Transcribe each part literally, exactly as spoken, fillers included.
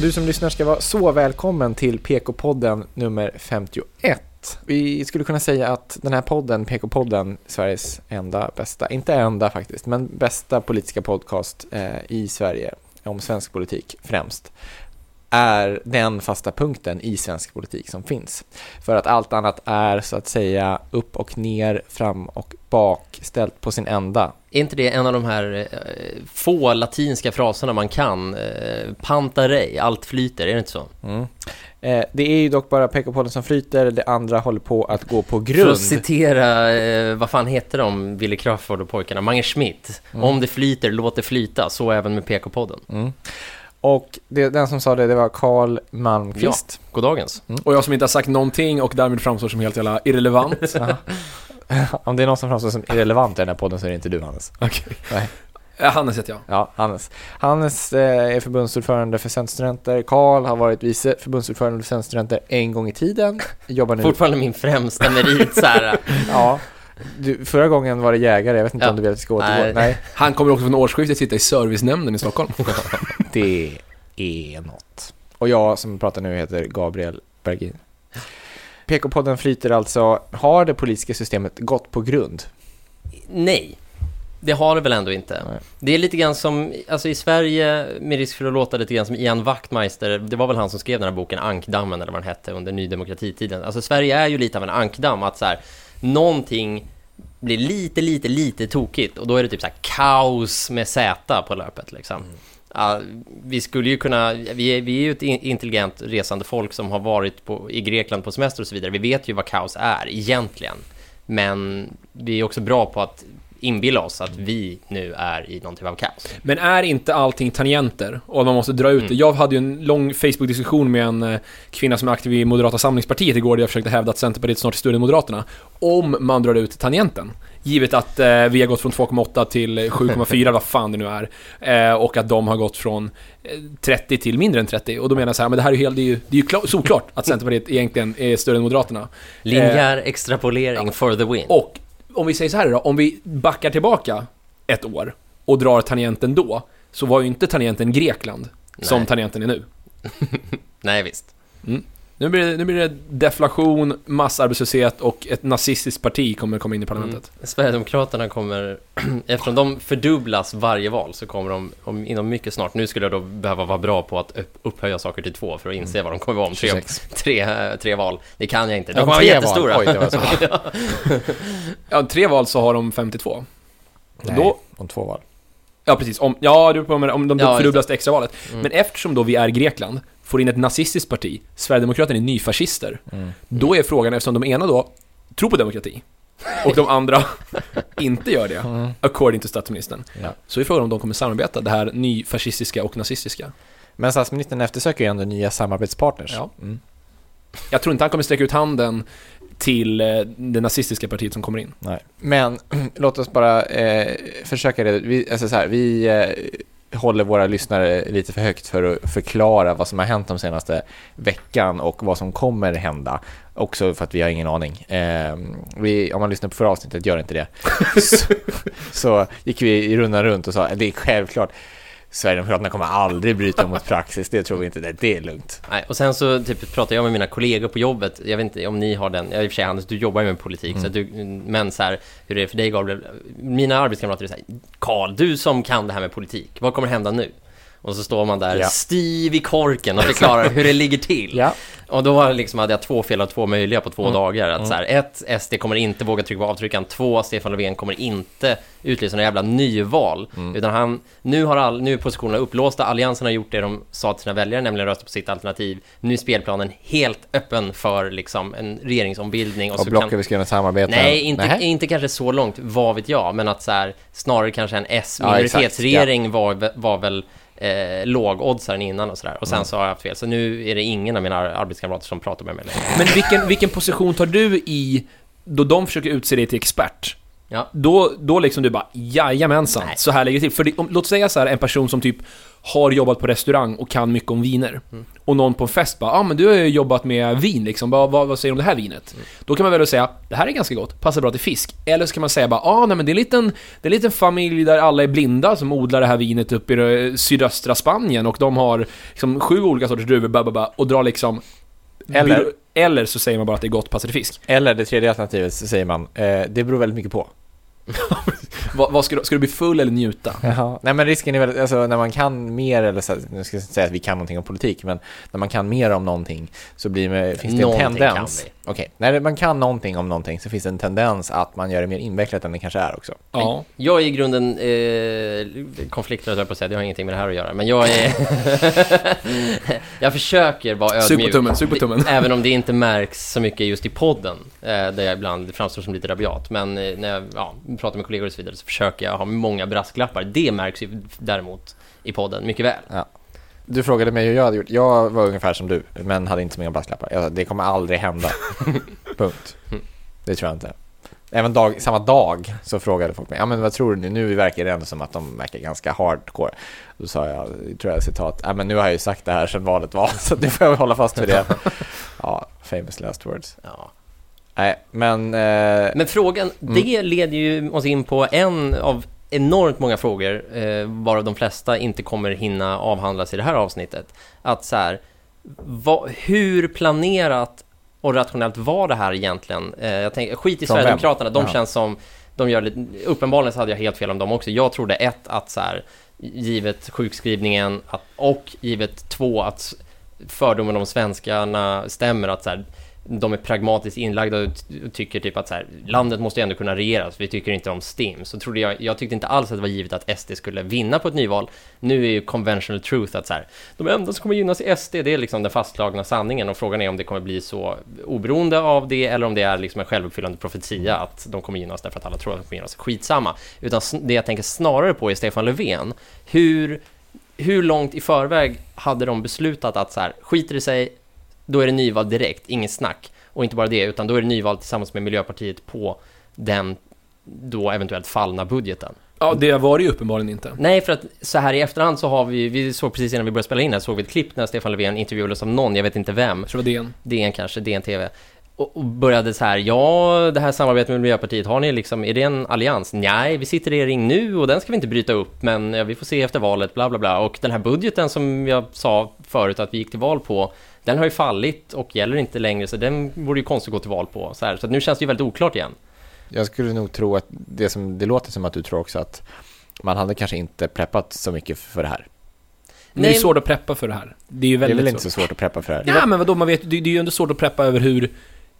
Du som lyssnar ska vara så välkommen till P K-podden nummer femtioett. Vi skulle kunna säga att den här podden, P K-podden, Sveriges enda, bästa, inte enda faktiskt, men bästa politiska podcast eh, i Sverige, om svensk politik främst, är den fasta punkten i svensk politik som finns. För att allt annat är så att säga upp och ner, fram och bak, ställt på sin ända. Är inte det en av de här eh, få latinska fraserna man kan? Eh, panta rei, allt flyter, är det inte så? Mm. Eh, det är ju dock bara P K-podden som flyter, det andra håller på att gå på grund. För att citera, eh, vad fan heter de, Wille Crawford och pojkarna, Mange Schmidt. Mm. Om det flyter, låt det flyta, så även med P K-podden. Mm. Och det, den som sa det, det var Carl Malmqvist. Ja, goddagens. Mm. Och jag som inte har sagt någonting och därmed framstår som helt jävla irrelevant. Om det är någon som framstår som irrelevant i den här podden så är det inte du, Hannes. Okej. Nej. Hannes heter jag. Ja, Hannes. Hannes eh, är förbundsordförande för Centerstudenter. Carl har varit vice förbundsordförande för Centerstudenter en gång i tiden. Jobbar nu. Fortfarande min främsta merit så här. Ja. Du, förra gången var det jägare, jag vet inte ja. om du vill att vi ska återgå. Nej. Nej. Han kommer också från årsskiftet sitta i servicenämnden i Stockholm. Det är något. Och jag som pratar nu heter Gabriel Bergin. P K-podden flyter alltså. Har det politiska systemet gått på grund? Nej. Det har det väl ändå inte. Nej. Det är lite grann som, alltså i Sverige, med risk för att låta lite grann som Ian Wachtmeister, det var väl han som skrev den här boken Ankdammen eller vad den hette under Ny demokratitiden. Alltså Sverige är ju lite av en ankdamm, att så här, någonting blir lite, lite, lite tokigt och då är det typ så här kaos med Z på löpet liksom. Mm. Ja, vi skulle ju kunna, vi är, vi är ju ett intelligent resande folk som har varit på, i Grekland på semester och så vidare. Vi vet ju vad kaos är egentligen. Men vi är också bra på att inbilla oss att vi nu är i någon typ av kaos. Men är inte allting tangenter och man måste dra ut det? Mm. Jag hade ju en lång Facebook-diskussion med en kvinna som är aktiv i Moderata samlingspartiet igår, där jag försökte hävda att Centerpartiet snart är större än Moderaterna. Om man drar ut tangenten, givet att eh, vi har gått från två komma åtta till sju komma fyra, vad fan det nu är, eh, och att de har gått från eh, trettio till mindre än trettio, och då menar jag så här, men det här är ju, helt, det är ju, det är ju klar, såklart att Centerpartiet egentligen är större än Moderaterna. Linjär eh, extrapolering ja. For the win. Och om vi säger så här då, om vi backar tillbaka ett år och drar tangenten då, så var ju inte tangenten Grekland. Nej. Som tangenten är nu. Nej, visst. Mm. Nu blir det, nu blir det deflation, massarbetslöshet och ett nazistiskt parti kommer komma in i parlamentet. Mm. Sverigedemokraterna kommer, eftersom de fördubblas varje val, så kommer de om, inom mycket snart. Nu skulle jag då behöva vara bra på att upp, upphöja saker till två för att inse mm. vad de kommer vara om tre, tre, tre val. Det kan jag inte. De kommer vara jättestora. Oj, det var så. ja. ja, tre val så har de femtiotvå. Nej, då, om två val. Ja, precis. Om, ja, du på om de ja, fördubblas det extra valet. Mm. Men eftersom då vi är Grekland, får in ett nazistiskt parti, Sverigedemokraterna är nyfascister, mm. då är frågan, eftersom de ena då tror på demokrati och de andra inte gör det, mm. according to statsministern, ja. Så är frågan om de kommer samarbeta, det här nyfascistiska och nazistiska. Men statsministern eftersöker ju ändå nya samarbetspartners. Ja. Mm. Jag tror inte han kommer sträcka ut handen till det nazistiska partiet som kommer in. Nej. Men låt oss bara eh, försöka det. Vi, alltså så här, vi eh, håller våra lyssnare lite för högt för att förklara vad som har hänt de senaste veckan och vad som kommer hända. Också för att vi har ingen aning. Eh, vi, om man lyssnar på förra avsnittet, gör inte det. så, så gick vi i rundan runt och sa, det är självklart, Sverigedemokraterna kommer aldrig bryta mot praxis, det tror vi inte, det, det är lugnt. Nej, och sen så typ pratar jag med mina kollegor på jobbet, jag vet inte om ni har den, jag i och för sig Anders, du jobbar ju med politik, mm. så du, men så här, hur är det för dig Gabriel? Mina arbetskamrater är så här, Carl, du som kan det här med politik, vad kommer hända nu? Och så står man där ja. stiv i korken och förklarar hur det ligger till. Ja. Och då var liksom, hade jag två fel och två möjliga på två mm. dagar. Att mm. så här, ett, S D kommer inte våga trycka på avtryckan. Två, Stefan Löfven kommer inte utlysa några jävla nyval. Mm. Utan han, nu, har all, nu är positionerna upplåsta. Alliansen har gjort det de sa till sina väljare, nämligen rösta på sitt alternativ. Nu är spelplanen helt öppen för liksom, en regeringsombildning. Och, och blockar vi ska göra samarbete. Nej, inte, inte kanske så långt, vad vet jag. Men att så här, snarare kanske en S-minoritetsregering ja, var, var väl Eh, lågoddsaren innan och sådär. Och sen mm. så har jag haft fel. Så nu är det ingen av mina arbetskamrater som pratar med mig längre. Men vilken, vilken position tar du i då de försöker utse dig till expert Ja. Då, då liksom du bara, jajamensan, Nej. så här lägger det till. För det, om, låt säga så här, en person som typ har jobbat på restaurang och kan mycket om viner. Mm. Och någon på en fest bara, ja ah, men du har ju jobbat med vin liksom, vad, vad, vad säger du om det här vinet? Mm. Då kan man väl säga, det här är ganska gott, passar bra till fisk. Eller så kan man säga bara, ja ah, nej men det är en liten, det är en liten familj där alla är blinda som odlar det här vinet uppe i det sydöstra Spanien och de har liksom sju olika sorters druvor, bababa, och drar liksom. Eller, eller så säger man bara att det är gott, passar till fisk. Eller det tredje alternativet så säger man, eh, det beror väldigt mycket på. vad, vad ska, du, ska du bli full eller njuta? Jaha. Nej men risken är väl, alltså när man kan mer, eller så, nu ska jag säga att vi kan någonting om politik, men när man kan mer om någonting så blir det, finns det en tendens. Okej, okay. När man kan någonting om någonting så finns det en tendens att man gör det mer invecklat än det kanske är också. Ja. Jag är i grunden eh, konflikträdd på att säga, det har ingenting med det här att göra, men jag är jag försöker vara ödmjuk. Sug på tummen, sug på tummen. Även om det inte märks så mycket just i podden, eh, där jag ibland framstår som lite rabiat, men eh, när jag ja, pratar med kollegor och så vidare så försöker jag ha många brasklappar. Det märks ju däremot i podden mycket väl. Ja. Du frågade mig hur jag hade gjort. Jag var ungefär som du, men hade inte så många brasklappar. Jag, det kommer aldrig hända. Punkt. Det tror jag inte. Även dag, samma dag så frågade folk mig, ja men vad tror du nu? Nu verkar det ändå som att de verkar ganska hardcore. Då sa jag, tror jag citat, ja men nu har jag ju sagt det här sedan valet var, så nu får jag hålla fast vid det. Ja, famous last words. Ja. Nej, men... Eh, men frågan, mm. det leder ju oss in på en av enormt många frågor, eh, varav de flesta inte kommer hinna avhandlas i det här avsnittet. Att så här, vad, hur planerat och rationellt var det här egentligen? Eh, jag tänker, skit i Från Sverigedemokraterna, de ja. känns som, de gör lite, uppenbarligen så hade jag helt fel om dem också. Jag trodde ett, att så här, givet sjukskrivningen, att, och givet två, att fördomen om svenskarna stämmer, att så här, de är pragmatiskt inlagda och tycker typ att så här, landet måste ju ändå kunna regeras, vi tycker inte om Stim. Så trodde jag, jag tyckte inte alls att det var givet att S D skulle vinna på ett nyval. Nu är ju conventional truth att så här, de enda som kommer gynnas i S D, det är liksom den fastslagna sanningen, och frågan är om det kommer bli så oberoende av det, eller om det är liksom en självuppfyllande profetia att de kommer gynnas därför att alla tror att de kommer gynnas. Skitsamma. Utan det jag tänker snarare på är Stefan Löfven. Hur, hur långt i förväg hade de beslutat att så här, skiter i sig, då är det nyval direkt, ingen snack. Och inte bara det, utan då är det nyval tillsammans med Miljöpartiet på den då eventuellt fallna budgeten. Ja, det var det ju uppenbarligen inte. Nej, för att så här i efterhand så har vi, vi såg precis innan vi började spela in här, såg vi ett klipp när Stefan Löfven intervjuades av någon, jag vet inte vem. Jag tror det var D N. D N kanske, D N T V. Och, och började så här, ja, det här samarbetet med Miljöpartiet, har ni liksom, är det en allians? Nej, vi sitter i regering nu och den ska vi inte bryta upp, men ja, vi får se efter valet, bla bla bla. Och den här budgeten som jag sa förut att vi gick till val på, den har ju fallit och gäller inte längre, så den borde ju konstigt gå till val på. Så, här. Så nu känns det ju väldigt oklart igen. Jag skulle nog tro att det, som, det låter som att du tror också att man hade kanske inte preppat så mycket för det här. Det är ju svårt att preppa för det här. Det är ju väldigt det är väl svårt. inte så svårt att preppa för det här. Ja, men vadå, man vet, det, det är ju ändå svårt att preppa över hur...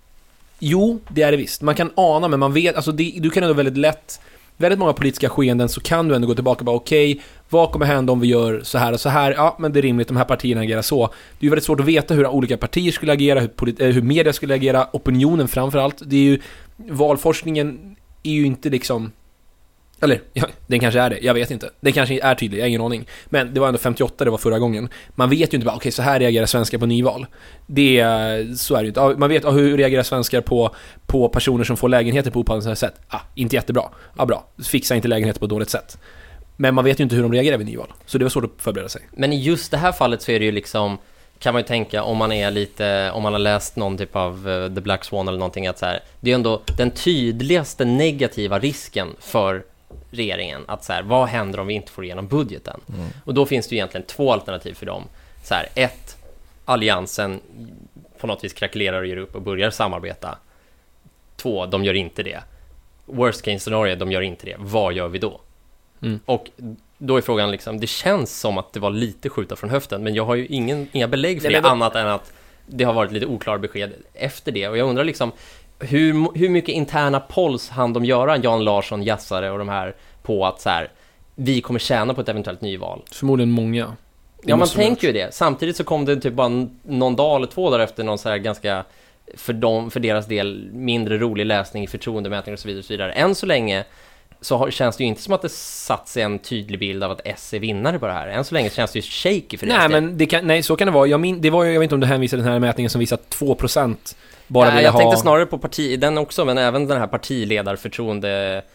Jo, det är det visst. Man kan ana, men man vet, alltså det, du kan ändå väldigt lätt, väldigt många politiska skeenden så kan du ändå gå tillbaka och bara okej, okay, vad kommer hända om vi gör så här och så här? Ja, men det är rimligt, de här partierna agerar så. Det är ju väldigt svårt att veta hur olika partier skulle agera, hur, polit- hur media skulle agera, opinionen framförallt. Det är ju, valforskningen är ju inte liksom... Eller, ja, den kanske är det, jag vet inte. Den kanske är tydlig, jag har ingen aning. Men det var ändå femtioåtta, det var förra gången. Man vet ju inte bara, okej, okay, så här reagerar svenskar på nyval. Det, så är det ju inte. Man vet, hur reagerar svenskar på, på personer som får lägenheter på opassande sätt? Ah, inte jättebra. Ja, ah, bra. Fixa inte lägenheter på ett dåligt sätt. Men man vet ju inte hur de reagerar vid nyval. Så det var svårt att förbereda sig. Men i just det här fallet så är det ju liksom, kan man ju tänka, om man är lite, om man har läst någon typ av uh, The Black Swan eller någonting, att så här, det är ändå den tydligaste negativa risken för regeringen, att så här, vad händer om vi inte får igenom budgeten? Mm. Och då finns det ju egentligen två alternativ för dem. Så här, ett, alliansen på något vis krackelerar och ger upp och börjar samarbeta. Två, de gör inte det. Worst case scenario, de gör inte det. Vad gör vi då? Mm. Och då är frågan liksom, det känns som att det var lite skjuta från höften, men jag har ju ingen, inga belägg för det, det då... annat än att det har varit lite oklar besked efter det. Och jag undrar liksom, hur, hur mycket interna polls hann de göra, Jan Larsson, Jassare och de här, på att så här, vi kommer tjäna på ett eventuellt nyval? Förmodligen många. Ja, man tänker ju det. Samtidigt så kom det typ bara någon dag eller två där efter någon så här ganska, för, dem, för deras del, mindre rolig läsning i förtroendemätning och så vidare och så vidare. Än så länge så har, känns det ju inte som att det satt sig en tydlig bild av att S är vinnare på det här. Än så länge känns det ju shaky för det. Nej, men det kan, nej, så kan det vara. Jag, min, det var, jag vet inte om du hänvisade den här mätningen som visar två procent bara nej, jag ha... tänkte snarare på parti, den också, men även den här partiledarförtroende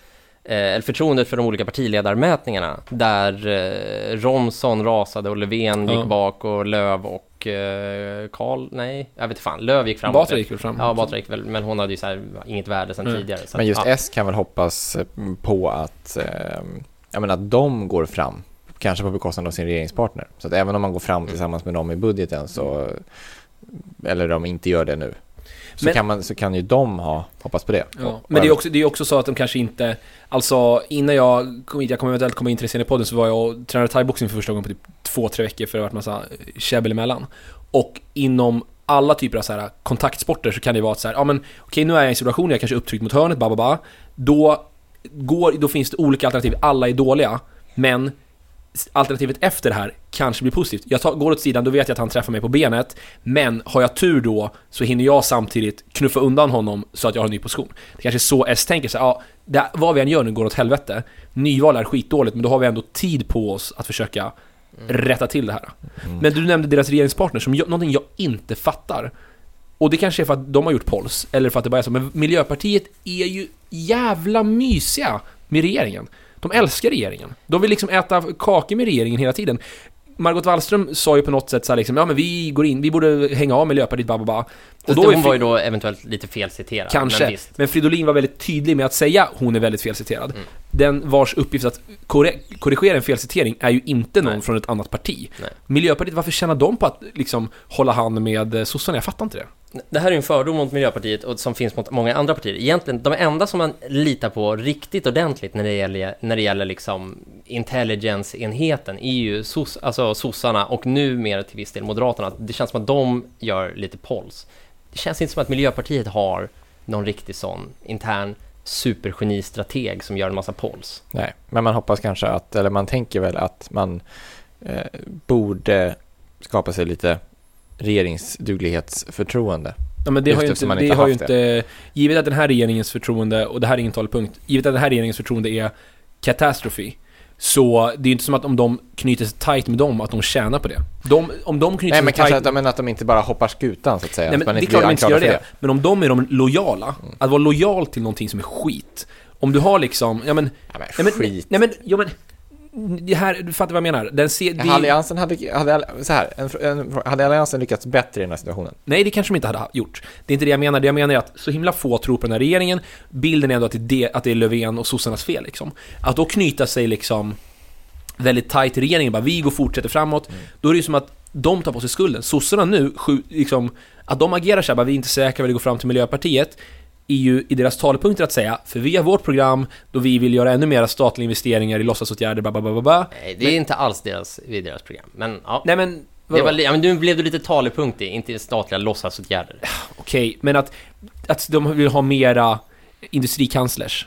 eller förtroendet för de olika partiledarmätningarna där eh, Romson rasade och Löfven gick Ja. bak och Löv och eh, Karl, nej, jag vet inte fan, Löv gick fram. Batra gick väl fram. Ja, Batra gick väl, men hon hade ju så här inget värde sedan Mm. tidigare. Så Men just att, ja. S kan väl hoppas på att, eh, jag menar, att de går fram, kanske på bekostnad av sin regeringspartner. Så att även om man går fram tillsammans med dem i budgeten, så, eller de inte gör det nu, så, Men- kan, man, så kan ju de ha hoppas på det. Ja. Och- Men det är, också, det är också så att de kanske inte... Alltså, innan jag kom hit, jag kommer eventuellt komma in till det senare i podden, så var jag och tränade thaiboxning för första gången på typ två, tre veckor, för det har varit massa käbbel emellan. Och inom alla typer av så här kontaktsporter så kan det vara att så här, ja men okej, nu är jag i en situation, jag är kanske upptryckt mot hörnet, bababa. Då, går, då finns det olika alternativ, alla är dåliga, men alternativet efter det här kanske blir positivt. Jag tar, går åt sidan, då vet jag att han träffar mig på benet, men har jag tur då så hinner jag samtidigt knuffa undan honom så att jag har en ny position. Det kanske är så S tänker sig, ja, det, vad vi än gör nu går åt helvete. Nyval är skitdåligt, men då har vi ändå tid på oss att försöka rätta till det här. Mm. Men du nämnde deras regeringspartner som jag, någonting jag inte fattar. Och det kanske är för att de har gjort polls, eller för att det bara är så. Men Miljöpartiet är ju jävla mysiga med regeringen. De älskar regeringen. De vill liksom äta kakor med regeringen hela tiden. Margot Wallström sa ju på något sätt så här liksom, ja men vi går in, vi borde hänga av Miljöpartiet, bababa. Och då då är hon Fri- var ju då eventuellt lite felciterad. Kanske, Men men, visst. Fridolin var väldigt tydlig med att säga hon är väldigt felciterad. Mm. Den vars uppgift att korre- korrigera en felcitering är ju inte någon Nej. från ett annat parti. Nej. Miljöpartiet, varför tjänar de på att liksom hålla hand med eh, sossarna? Jag fattar inte det. Det här är ju en fördom mot Miljöpartiet och som finns mot många andra partier. Egentligen, de enda som man litar på riktigt ordentligt när det gäller, när det gäller liksom intelligence-enheten är ju sos, alltså sossarna och nu mer till viss del Moderaterna. Det känns som att de gör lite polls. Det känns inte som att Miljöpartiet har någon riktig sån intern supergenistrateg som gör en massa polls. Nej, men man hoppas kanske att, eller man tänker väl att man eh, borde skapa sig lite regeringsduglighetsförtroende. Ja, men det Just har ju eftersom inte, man det inte har ju haft inte givet att den här regeringens förtroende, och det här är ingen talepunkt, givet att den här regeringens förtroende är katastrofi, så det är ju inte som att om de knyter sig tight med dem att de tjänar på det. De, om de knyter Nej, sig men kanske tight, att, de, men att de inte bara hoppar skutan, så att säga. nej, att men man det är inte klart blir de inte ska göra anklagad det. för Men om de är de lojala, att vara lojal till någonting som är skit. Om du har liksom, ja men, Ja, men nej men, skit. nej men, ja men, det här, du fattar vad jag menar. Den ser, det, Alliansen hade, hade, så här, en, en, hade Alliansen lyckats bättre i den här situationen? nej, det kanske de inte hade gjort. Det är inte det jag menar. Det jag menar är att så himla få tror på den här regeringen. Bilden är ändå att det är, det, att det är Löfven och sossarnas fel liksom. Att då knyta sig liksom väldigt tajt i regeringen, bara vi går och fortsätter framåt. Mm. Då är det ju som att de tar på sig skulden. Sossarna nu, sju, liksom, att de agerar så här, bara vi är inte säkra, vi går fram till Miljöpartiet, är ju i deras talepunkter att säga, för vi har vårt program då vi vill göra ännu mer statliga investeringar i låtsasåtgärder, babababa. Nej, det är inte alls deras, i deras program. Men ja, Nej men, det vadå? var, ja men nu blev du lite talepunkt i, inte statliga låtsasåtgärder. Okej, men att, att de vill ha mera industrikanslers.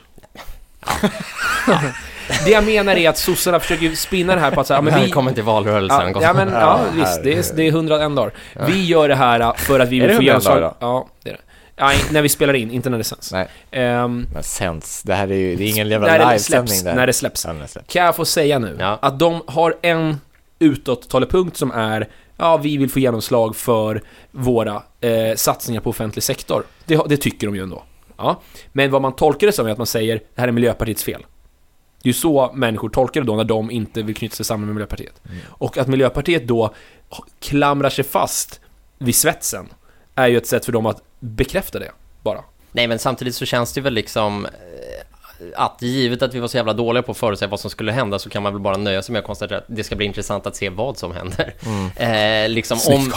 Ja. Det jag menar är att sossarna försöker spinna det här på att säga, ja, men vi... Välkommen till valrörelsen. Ja, ja men ja, Ja, visst, det är, herregud. det är hundraen dagar. Vi gör det här för att vi Är vill det få hundra dagar genomslag. Ja, det är det. Nej, när vi spelar in, inte när det sänds. Nej, Ehm, men sens. Det här är ju, det är ingen jävla när det livesändning släpps, där. när det släpps. Ja, när det släpps. Kan jag få säga nu Ja. att de har en utåt-talepunkt som är, ja, vi vill få genomslag för våra eh, satsningar på offentlig sektor. Det, det tycker de ju ändå. Ja. Men vad man tolkar det som är att man säger, det här är Miljöpartiets fel. Det är ju så människor tolkar det då när de inte vill knyta sig samman med Miljöpartiet. Mm. Och att Miljöpartiet då klamrar sig fast vid svetsen är ju ett sätt för dem att bekräfta det, bara. Nej, men samtidigt så känns det väl liksom eh, att givet att vi var så jävla dåliga på att förutse vad som skulle hända, så kan man väl bara nöja sig med att konstatera att det ska bli intressant att se vad som händer. Mm. Eh, liksom om,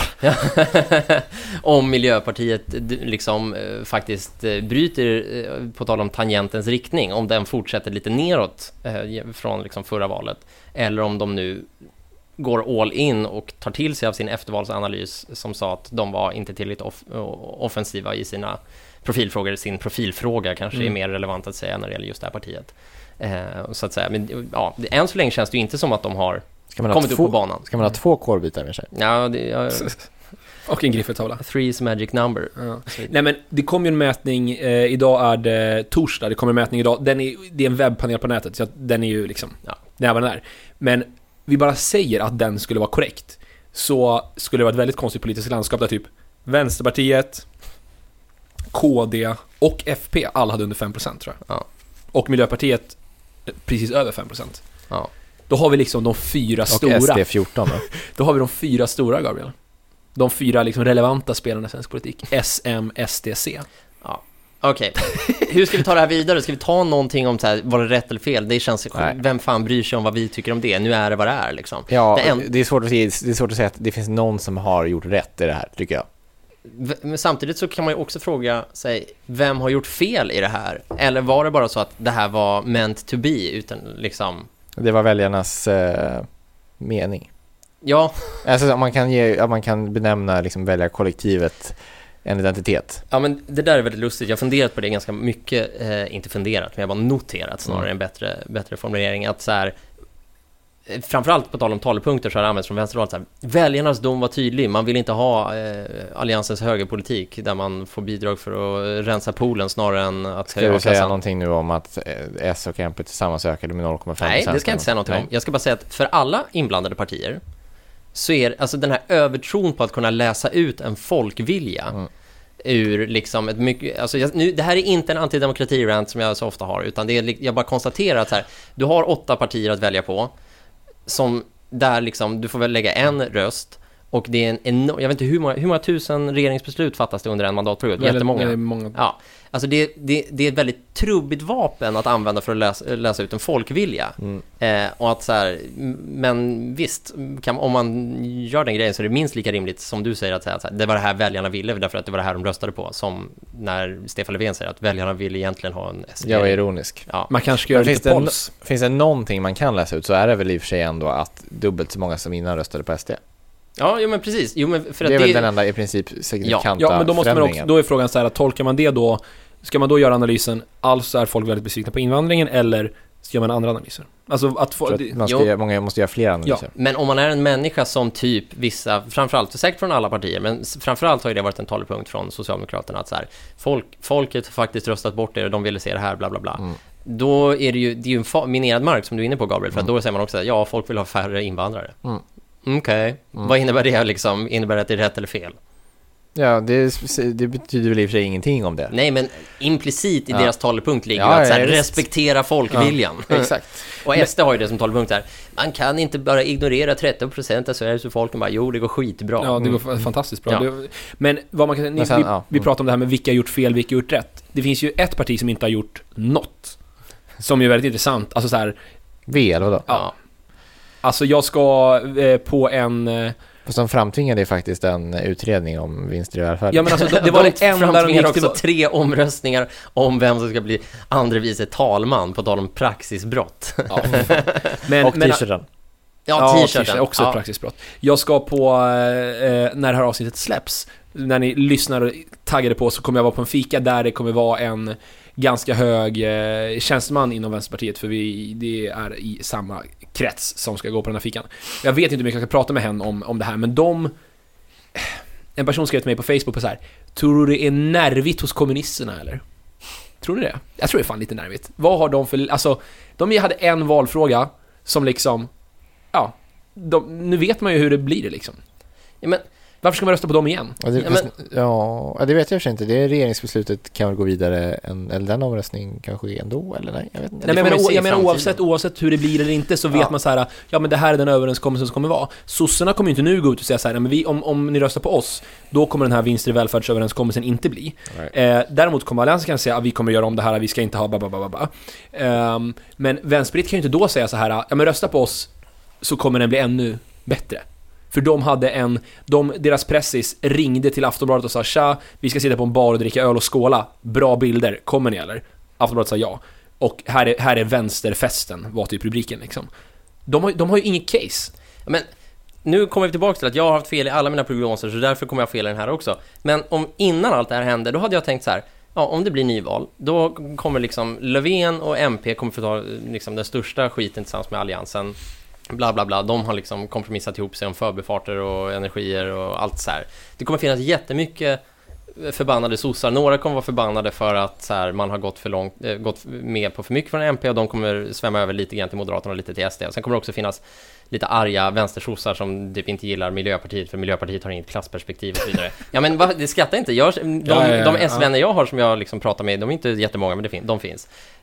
om Miljöpartiet d- liksom eh, faktiskt eh, bryter, eh, på tal om tangentens riktning, om den fortsätter lite neråt eh, från liksom förra valet, eller om de nu går all in och tar till sig av sin eftervalsanalys som sa att de var inte tillräckligt off- offensiva i sina profilfrågor. Sin profilfråga kanske Mm. är mer relevant att säga när det gäller just det här partiet. Eh, så att säga. Men ja, det- än så länge känns det ju inte som att de har Ska man ha kommit upp två, på banan. Ska man ha två kolbitar med sig? Ja, det, ja, Och en griffeltavla. three is magic number. Ja. Nej men det kom ju en mätning, eh, idag är det torsdag, det kommer en mätning idag, den är, det är en webbpanel på nätet, så att den är ju liksom, Ja. det är vad den är. Men vi bara säger att den skulle vara korrekt, så skulle det vara ett väldigt konstigt politiskt landskap där typ Vänsterpartiet, K D och F P alla hade under fem procent tror jag. Ja. Och Miljöpartiet precis över fem procent. Ja. Då har vi liksom de fyra Och stora. S D fjorton då. Då har vi de fyra stora, Gabriel. De fyra liksom relevanta spelarna i svensk politik. S, M, S, D, C. Ja. Okej, okay. Hur ska vi ta det här vidare? Ska vi ta någonting om så här, var det rätt eller fel? Det känns, Nej. Vem fan bryr sig om vad vi tycker om det? Nu är det vad det är liksom. Ja, det är, en... det, är svårt att säga, det är svårt att säga att det finns någon som har gjort rätt i det här, tycker jag. Men samtidigt så kan man ju också fråga sig, vem har gjort fel i det här? Eller var det bara så att det här var meant to be, utan liksom... Det var väljarnas eh, mening. Ja. Alltså, man kan, ge, man kan benämna liksom, väljarkollektivet en identitet. Ja, men det där är väldigt lustigt. Jag har funderat på det ganska mycket, eh, inte funderat, men jag har bara noterat snarare mm. en bättre, bättre formulering. Att så här, framförallt på tal om talepunkter så har det använts från vänsterhåll så här, väljarnas dom var tydlig. Man vill inte ha eh, alliansens högerpolitik där man får bidrag för att rensa poolen snarare än att ska du säga någonting nu om att eh, S och M P tillsammans ökade med noll komma fem procent? Nej, det ska jag inte säga någonting Nej. om. Jag ska bara säga att för alla inblandade partier så är alltså den här övertron på att kunna läsa ut en folkvilja mm. ur liksom ett mycket, alltså jag, nu, det här är inte en antidemokrati-rant som jag så ofta har, utan det är, jag bara konstaterar att här, du har åtta partier att välja på som där liksom, du får väl lägga en röst och det är en enorm, jag vet inte hur många, hur många tusen regeringsbeslut fattas det under en mandatperiod, väldigt, jättemånga. Väldigt många. Ja, alltså det, det, det är ett väldigt trubbigt vapen att använda för att läsa, läsa ut en folkvilja. Mm. Eh, och att så här, men visst, kan, om man gör den grejen så är det minst lika rimligt som du säger att, säga, att så här, det var det här väljarna ville därför att det var det här de röstade på, som när Stefan Löfven säger att väljarna ville egentligen ha en S D. Jag var ironisk. Ja. Man kanske ska göra finns lite det pols. N- finns det någonting man kan läsa ut så är det väl i och för sig ändå att dubbelt så många som innan röstade på S D. Ja, jo, men precis. Jo, men för det är att väl det... den enda i princip signifikanta ja, men då måste man också, då är frågan så här, att tolkar man det då, ska man då göra analysen, alltså är folk väldigt besvikna på invandringen, eller gör man andra analyser? Alltså att få, att man ska göra, många måste göra fler analyser. Ja, men om man är en människa som typ vissa, framförallt, säkert från alla partier, men framförallt har ju det varit en talepunkt från Socialdemokraterna att så här, folk, folket har faktiskt röstat bort det och de ville se det här, bla bla bla. Mm. Då är det ju, det är ju en fa- minerad mark som du är inne på, Gabriel, för mm. att då säger man också att ja, folk vill ha färre invandrare. Mm. Okej, okay. mm. Vad innebär det liksom? Innebär det att det är rätt eller fel? Ja, det, det betyder väl i och för sig ingenting om det. Nej, men implicit i ja. deras talepunkt ligger ja, ju att så här, ja, respektera folkviljan. Ja, exakt. Och S D har ju det som talepunkt här. Man kan inte bara ignorera tretton procent av Sverige så folken bara, jo, det går skitbra. Ja, det går mm. fantastiskt bra. Ja. Det, men vad man kan, ni, sen, vi, ja. vi pratar om det här med vilka har gjort fel, vilka har gjort rätt. Det finns ju ett parti som inte har gjort något. Som är väldigt intressant. Alltså så här... V, eller vadå? Ja. Alltså jag ska eh, på en... Eh, som framtvingade faktiskt en utredning om vinster i välfärden. Ja, men alltså, det, det var det enda de gick, också det var tre omröstningar om vem som ska bli andre vice talman på tal om praxisbrott. Ja, men, och t-shirten. Ja, ja, t-shirten. Också ja. ett praxisbrott. Jag ska på, eh, när det här avsnittet släpps, när ni lyssnar och taggade på, så kommer jag vara på en fika där det kommer vara en ganska hög eh, tjänsteman inom Vänsterpartiet, för vi, det är i samma krets som ska gå på den här fikan. Jag vet inte hur mycket jag ska prata med henne om, om det här, men de... En person skrev till mig på Facebook på så här: tror du det är nervigt hos kommunisterna, eller? Tror du det? Jag tror det är fan lite nervigt. Vad har de för... Alltså, de hade en valfråga som liksom... Ja, de, nu vet man ju hur det blir det liksom. Ja, men... Varför ska man rösta på dem igen? Ja, det, ja, men, ja, det vet jag inte. Det är regeringsbeslutet kan väl gå vidare en, eller den omröstningen kan ske ändå, eller nej? Jag vet inte. Nej, men, men, jag, jag menar oavsett, oavsett hur det blir eller inte, så vet ja. man så här, ja men det här är den överenskommelsen som kommer vara. Sossarna kommer ju inte nu gå ut och säga så här, men vi, om, om ni röstar på oss, då kommer den här vinster i välfärdsöverenskommelsen inte bli. Right. Eh, däremot kommer Alliansen kan säga att vi kommer göra om det här, vi ska inte ha bababababa. Eh, men Vänsterpartiet kan ju inte då säga så här, ja men rösta på oss så kommer den bli ännu bättre. För de hade en, de, deras pressis ringde till Aftonbladet och sa: tja, vi ska sitta på en bar och dricka öl och skåla. Bra bilder, kommer ni eller? Aftonbladet sa ja. Och här är, här är vänsterfesten, var typ rubriken liksom. De har, de har ju ingen case. Men nu kommer vi tillbaka till att jag har haft fel i alla mina prognoser, så därför kommer jag ha fel i den här också. Men om innan allt det här hände, då hade jag tänkt så här: ja, om det blir nyval, då kommer liksom Löfven och M P kommer få ta liksom den största skiten tillsammans med Alliansen. Bla bla bla, de har liksom kompromissat ihop sig om förbifarter och energier och allt så här. Det kommer finnas jättemycket förbannade sossar. Några kommer vara förbannade för att så här, man har gått för långt, äh, gått med på för mycket från M P, och de kommer svämma över lite grann till Moderaterna och lite till S D. Och sen kommer det också finnas lite arga vänstersossar som typ inte gillar Miljöpartiet, för Miljöpartiet har inget klassperspektiv och så vidare. Ja, men va, det skrattar inte. Jag, de, ja, ja, ja, de S-vänner jag har som jag liksom pratar med, de är inte jättemånga, men det fin- de finns.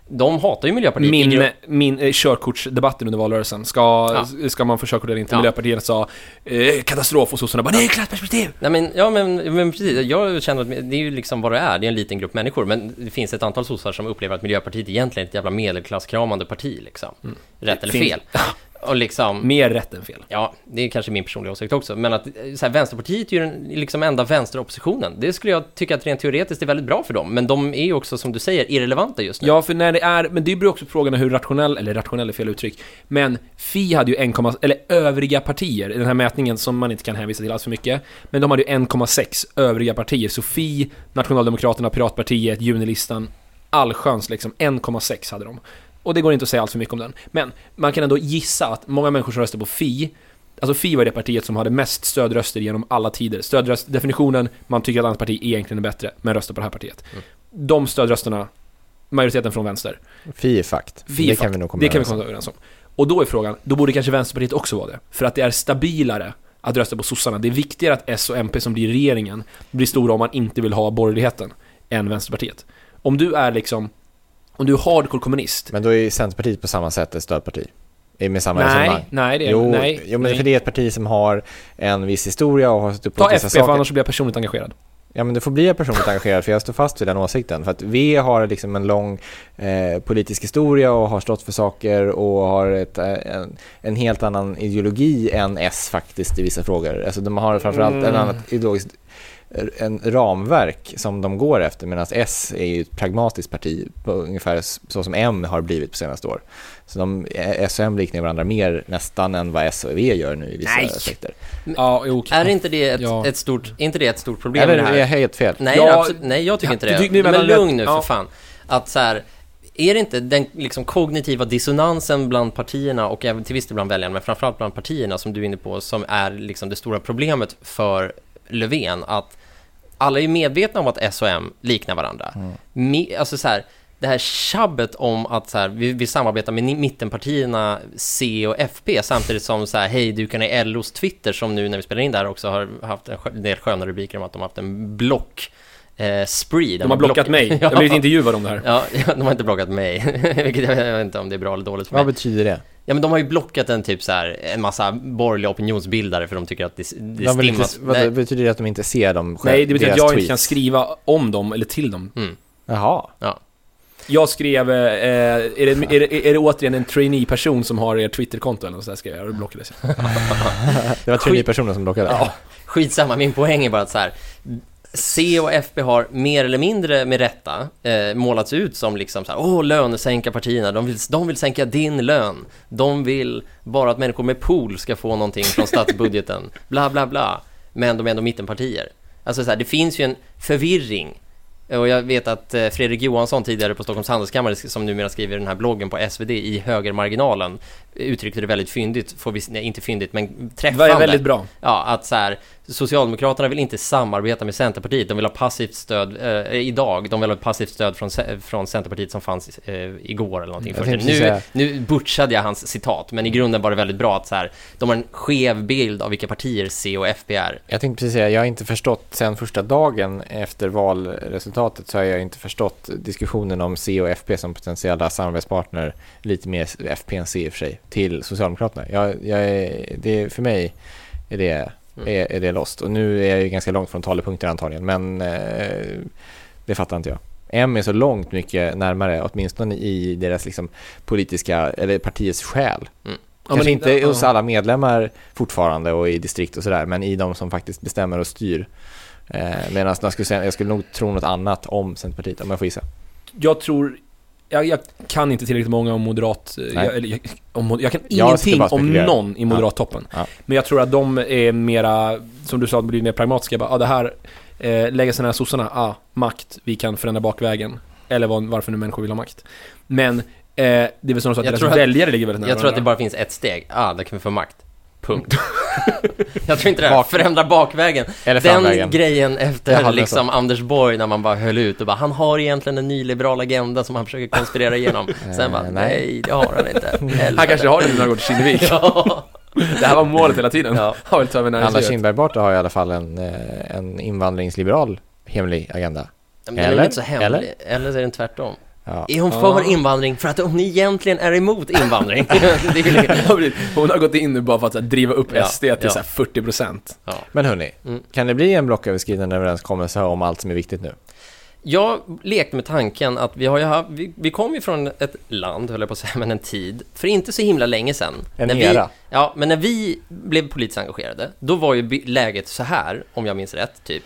de hatar ju Miljöpartiet. Min, min eh, körkortsdebatten under valrörelsen. Ska, Ja. ska man få körkort eller inte? Ja. Miljöpartiet sa eh, katastrof och sossarna bara, nej, klassperspektiv! Nej men, ja men, men precis, jag känner att det är ju liksom vad det är, det är en liten grupp människor, men det finns ett antal sossar som upplever att Miljöpartiet egentligen är ett jävla medelklasskramande parti liksom. Mm. Rätt eller Finns- fel. Och liksom, Mer rätt än fel. ja, det är kanske min personliga åsikt också, men att så här, Vänsterpartiet är ju den liksom enda vänsteroppositionen. Det skulle jag tycka att rent teoretiskt är väldigt bra för dem, men de är ju också, som du säger, irrelevanta just nu. Ja, för när det är, men det beror också på frågan hur rationell, eller rationell är fel uttryck, men F I hade ju en, eller övriga partier i den här mätningen som man inte kan hänvisa till alls för mycket, men de hade ju en komma sex övriga partier, så F I, Nationaldemokraterna, Piratpartiet, Junilistan, allsköns liksom, en komma sex hade de. Och det går inte att säga allt för mycket om den. Men man kan ändå gissa att många människor som röstar på F I, alltså F I var det partiet som hade mest stödröster genom alla tider. Stödröst, definitionen, man tycker att annat parti egentligen är bättre, men röstar på det här partiet. Mm. De stödrösterna, majoriteten från vänster. F I är fakt. F I är det fakt. kan vi nog komma Det kan vi överens om. komma överens om. Och då är frågan, då borde kanske Vänsterpartiet också vara det. För att det är stabilare att rösta på sossarna. Det är viktigare att S och M P som blir regeringen blir stora om man inte vill ha borgerligheten än Vänsterpartiet. Om du är liksom, om du är hardcore kommunist. Men då är ju Centerpartiet på samma sätt ett stödparti. Är med samma Nej, resonemang. nej, det är Jo, nej, jo men nej. för det är ett parti som har en viss historia och har stått upp på Ta vissa F P, för saker. annars blir jag personligt engagerad. Ja, men det får bli jag personligt engagerad, för jag står fast vid den åsikten. För att V har liksom en lång eh, politisk historia och har stått för saker och har ett, eh, en, en helt annan ideologi än S faktiskt i vissa frågor. Alltså de har framförallt Mm. en annan ideologisk en ramverk som de går efter, medan S är ju ett pragmatiskt parti på ungefär så som M har blivit på senaste år. Så de, S och M liknar varandra mer nästan än vad S och V gör nu i vissa Nej. aspekter. Ja, jo, okay. Är inte det ett, Ja. ett stort, är inte det ett stort problem Eller med det här? är jag helt fel? Nej, Ja, absolut, nej, jag tycker ja, inte du det. tycker- nu Men mellan lugn rätt- nu för ja. fan. Att så här, är det inte den liksom kognitiva dissonansen bland partierna och även till viss del bland väljarna, men framförallt bland partierna som du är inne på, som är liksom det stora problemet för Löfven, att alla är medvetna om att S och M liknar varandra. Mm. Me, alltså så här, det här tjabbet om att så här, vi, vi samarbetar med mittenpartierna C och F P samtidigt som så här, hej, du kan i L O's Twitter som nu när vi spelar in där också har haft en del sköna rubriker om att de har haft en block eh, spree. De har blockat block... mig. Jag har blivit intervjuad om det här. Ja, de har inte blockat mig. Vilket jag, jag vet inte om det är bra eller dåligt för Vad mig. betyder det? Ja, men de har ju blockat en typ så här, en massa borgerliga opinionsbildare för de tycker att det, det De vill inte, stimmas. vad, Nej. betyder det att de inte ser dem själv? Nej, det betyder att deras jag tweets? inte kan skriva om dem eller till dem. Mm. Jaha. Ja. Jag skrev, eh, är, det, är, det, är det återigen en trainee-person som har er Twitter-konto eller något sådär, skrev jag, och blockades. Det var tre personer som blockade. Ja, skitsamma, min poäng är bara att så här, C och F P har mer eller mindre med rätta eh, målats ut som liksom så här, åh, lönesänka partierna, de vill, de vill sänka din lön, de vill bara att människor med pool ska få någonting från statsbudgeten, bla bla bla, men de är ändå mittenpartier. Alltså så här, det finns ju en förvirring. Och jag vet att eh, Fredrik Johansson tidigare på Stockholms handelskammare, som numera skriver den här bloggen på S V D i högermarginalen, uttryckte det väldigt fyndigt, får vi, nej, inte fyndigt, men träffande. Det var väldigt bra. Ja, att så här, Socialdemokraterna vill inte samarbeta med Centerpartiet, de vill ha passivt stöd eh, idag, de vill ha ett passivt stöd från, från Centerpartiet som fanns eh, igår eller någonting. Jag Först. tänkte Nu, säga- nu butchade jag hans citat, men i grunden var det väldigt bra att så här, de har en skev bild av vilka partier C och F P är. Jag tänkte precis säga, jag har inte förstått sen första dagen efter valresultatet, så har jag inte förstått diskussionen om C och F P som potentiella samarbetspartner, lite mer F P än C i och för sig, till Socialdemokraterna. Jag, jag är, det, för mig är det, är, är det lost. Och nu är jag ju ganska långt från talepunkter antagligen, men eh, det fattar inte jag. M är så långt mycket närmare, åtminstone i deras liksom politiska, eller partiets själ. Mm. Kanske men- inte ja. hos alla medlemmar fortfarande och i distrikt och sådär, men i de som faktiskt bestämmer och styr. Eh, medan jag skulle, säga, jag skulle nog tro något annat om Centerpartiet, om jag får gissa. Jag tror, jag, jag kan inte tillräckligt många om moderat, Nej. jag, eller, jag, om, jag kan Jag ska ingenting bara om spekulera. någon i moderattoppen. Ja. Men jag tror att de är mera, som du sa, blir mer pragmatiska. Bara, ah, det här, eh, lägga sig nära sossarna, ah, makt, vi kan förändra bakvägen. Eller vad, varför nu människor vill ha makt. Men eh, det är väl snarare så att Jag deras tror att- väljare ligger väldigt nära Jag tror att det varandra. bara finns ett steg. Ah, där kan vi få makt. Punkt. Jag tror inte det. Bak- Förändra bakvägen. Eller Den framvägen. grejen Jag efter hade liksom Anders Borg när man bara höll ut och bara, han har egentligen en nyliberal agenda som han försöker konspirera igenom. Sen bara, Eh, nej, nej. det har han inte. Helvete. Han kanske har det nu när han går till Kinnevik. Ja. Det här var målet hela tiden. Ja. Han vill ta över Anna näringslivet. Kinberg Batra har i alla fall en, eh, en invandringsliberal hemlig agenda. Men den är Eller? väl inte så hemlig. Eller? Eller? Eller är den tvärtom? Ja. Är hon för Ja. invandring för att hon egentligen är emot invandring? Det är Hon har gått in nu bara för att så här, driva upp Ja, S D till ja. så här, fyrtio procent. ja. Men hörni, Mm. kan det bli en blocköverskridande överenskommelse om allt som är viktigt nu? Jag lekte med tanken att vi har ju haft, vi, vi kom ju från ett land, höll jag på att säga, men en tid, för inte så himla länge sedan. En när era. Vi, ja, men när vi blev politiskt engagerade, då var ju by- läget så här, om jag minns rätt, typ.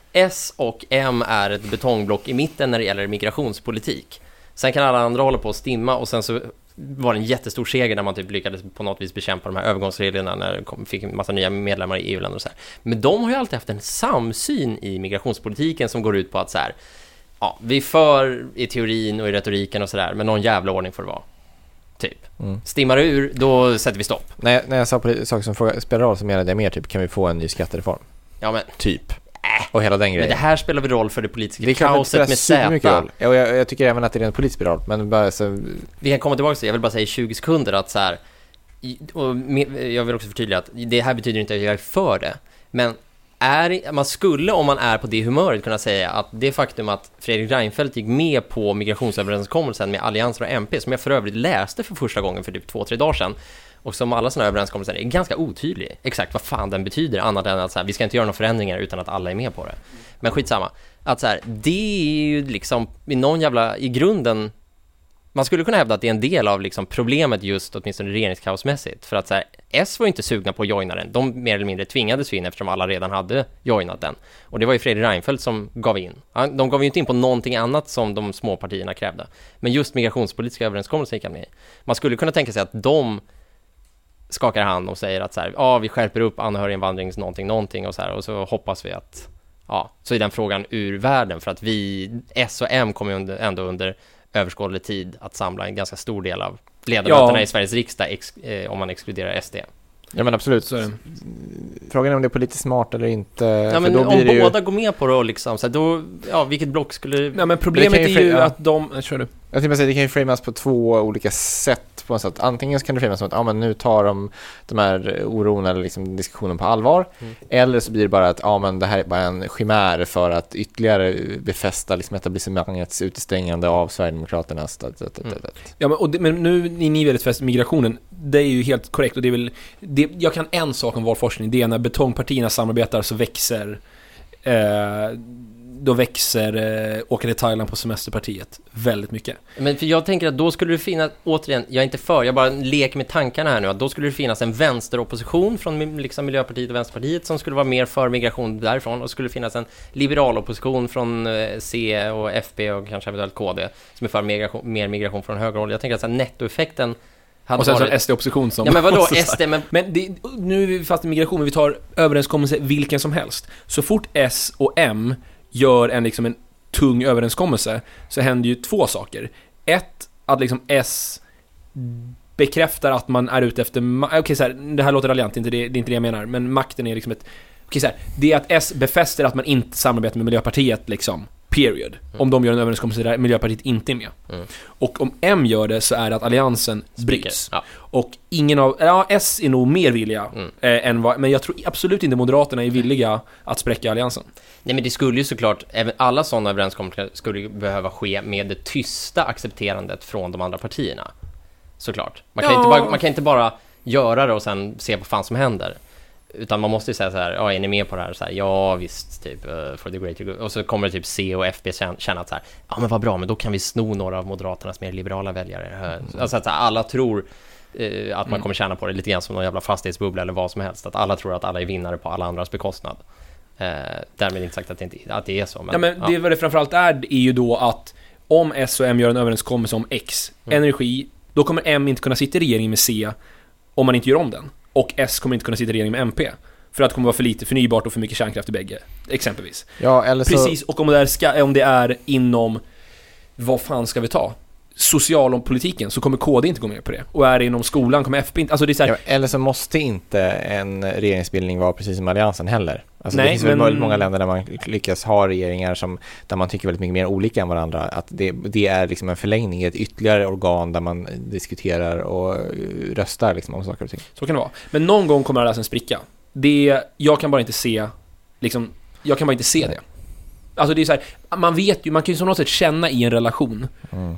S och M är ett betongblock i mitten när det gäller migrationspolitik. Sen kan alla andra hålla på att stimma och sen så var det en jättestor seger när man typ lyckades på något vis bekämpa de här övergångsreglerna när det kom, fick en massa nya medlemmar i E U-länder och så här. Men de har ju alltid haft en samsyn i migrationspolitiken som går ut på att så här, ja, vi för i teorin och i retoriken och sådär, men någon jävla ordning får det vara. Typ. Mm. Stimmar det ur, då sätter vi stopp. När jag, när jag sa på saker som fråga, spelar roll så menade jag mer typ, kan vi få en ny skattereform? Ja, men, Typ. Och hela den men grejen. det här spelar väl roll för det politiska Det är klart att det kaoset spelar med supermycket Z. roll. Och jag, jag tycker även att det är en politisk roll. Men bara så... Vi kan komma tillbaka till det. Jag vill bara säga i tjugo sekunder att så här, i- och med, jag vill också förtydliga att det här betyder inte att jag är för det. Men är, man skulle, om man är på det humöret, kunna säga att det faktum att Fredrik Reinfeldt gick med på migrationsöverenskommelsen med Alliansen och M P, som jag för övrigt läste för första gången för typ två, tre dagar sedan, och som alla sådana överenskommelser är ganska otydlig exakt vad fan den betyder, annat än att så här, vi ska inte göra några förändringar utan att alla är med på det. Men skitsamma. Att så här, det är ju liksom i någon jävla, i grunden, man skulle kunna hävda att det är en del av liksom problemet just åtminstone regeringskaosmässigt. För att så här, S var ju inte sugna på att joina den. De mer eller mindre tvingades in eftersom alla redan hade joinat den. Och det var ju Fredrik Reinfeldt som gav in. De gav ju inte in på någonting annat som de små partierna krävde. Men just migrationspolitiska överenskommelser gick han med i. Man skulle kunna tänka sig att de skakar hand och säger att så här, ja, vi skärper upp anhöriginvandrings någonting, någonting och så här, och så hoppas vi att, ja, så är den frågan ur världen, för att vi, S och M kommer under, ändå under överskådlig tid att samla en ganska stor del av ledamöterna Ja. i Sveriges riksdag ex, eh, om man exkluderar S D. Ja, men absolut. Så är det. Frågan är om det är politiskt smart eller inte. Ja, för men då om blir det ju... båda går med på det och liksom, så här, då, ja, vilket block skulle... Ja, men problemet Men det kan är ju ju fra- ja. att de... äh, Kör du. Jag tänkte bara säga, det kan ju framas på två olika sätt på något sätt. Antingen så kan det framas som att ja, men nu tar de de här oron eller liksom diskussionen på allvar. Mm. Eller så blir det bara att ja, men det här är bara en chimär för att ytterligare befästa liksom etablissemangets utestängande av Sverigedemokraternas. Dat, dat, dat, dat. Ja, men, och det, men nu är ni väldigt fäst migrationen. Det är ju helt korrekt, och det är väl... Det, jag kan en sak om valforskning. Det är när betongpartierna samarbetar så växer... Eh, då växer eh, åka till Thailand på semesterpartiet väldigt mycket. Men för jag tänker att då skulle det finnas, återigen, jag är inte för, jag bara leker med tankarna här nu, att då skulle det finnas en vänsteropposition från liksom Miljöpartiet och Vänsterpartiet som skulle vara mer för migration därifrån, och skulle finnas en liberal opposition från eh, C och F P och kanske eventuellt K D som är för migration, mer migration från högerhåll. Jag tänker att så här, nettoeffekten hade Och sen så varit... en S D-opposition som... Ja, men vadå så här. S D? Men Men det, nu är vi fast i migration, vi tar överenskommelse vilken som helst. Så fort S och M gör en, liksom en tung överenskommelse så händer ju två saker. Ett, att liksom S bekräftar att man är ute efter... Ma- Okej, så här, det här låter raljant, inte det, det är inte det jag menar. Men makten är liksom ett... Okej, så här, det är att S befäster att man inte samarbetar med Miljöpartiet, liksom. Period. Om de gör en överenskommelse där Miljöpartiet inte är med. Mm. Och om M gör det så är det att alliansen bryts. Ja. Och ingen av... Ja, S är nog mer villiga Mm. eh, än vad... Men jag tror absolut inte Moderaterna är villiga att spräcka alliansen. Nej, men det skulle ju såklart, även alla sådana överenskommelser skulle ju behöva ske med det tysta accepterandet från de andra partierna. Såklart. Man kan, Ja. inte, bara, man kan inte bara göra det och sen se vad fan som händer. Utan man måste ju säga så här, ja, är ni med på det här? Så här, ja, visst, typ, uh, for the greater good. Och så kommer det typ C och F B känna att så här, ja, men vad bra, men då kan vi sno några av Moderaternas mer liberala väljare. Mm. Alltså att så här, alla tror uh, att man Mm. kommer tjäna på det lite grann som någon jävla fastighetsbubbla eller vad som helst. Att alla tror att alla är vinnare på alla andras bekostnad. Uh, därmed inte sagt att det, inte, att det är så. Men, Ja, men ja. det vad det framförallt är, är ju då att om S och M gör en överenskommelse om X, Mm. energi, då kommer M inte kunna sitta i regering med C om man inte gör om den. Och S kommer inte kunna sitta i regering med M P. För att det kommer vara för lite förnybart och för mycket kärnkraft i bägge, exempelvis. Ja, eller så... Precis, och om det, är ska, om det är inom, vad fan ska vi ta? Socialpolitiken, så kommer K D inte gå med på det. Och är det inom skolan kommer F P inte, alltså det är så här, Ja, eller så måste inte en regeringsbildning vara precis som alliansen heller. Alltså Nej, det finns men- väl väldigt många länder där man lyckas ha regeringar som, där man tycker väldigt mycket mer olika än varandra. Att det, det är liksom en förlängning, ett ytterligare organ där man diskuterar och röstar liksom om saker och ting. så kan det vara. Men någon gång kommer alliansen spricka. Det, jag kan bara inte se, liksom, jag kan bara inte se det. Alltså det är så här, man vet ju, man kan ju på något sätt känna i en relation. Mm.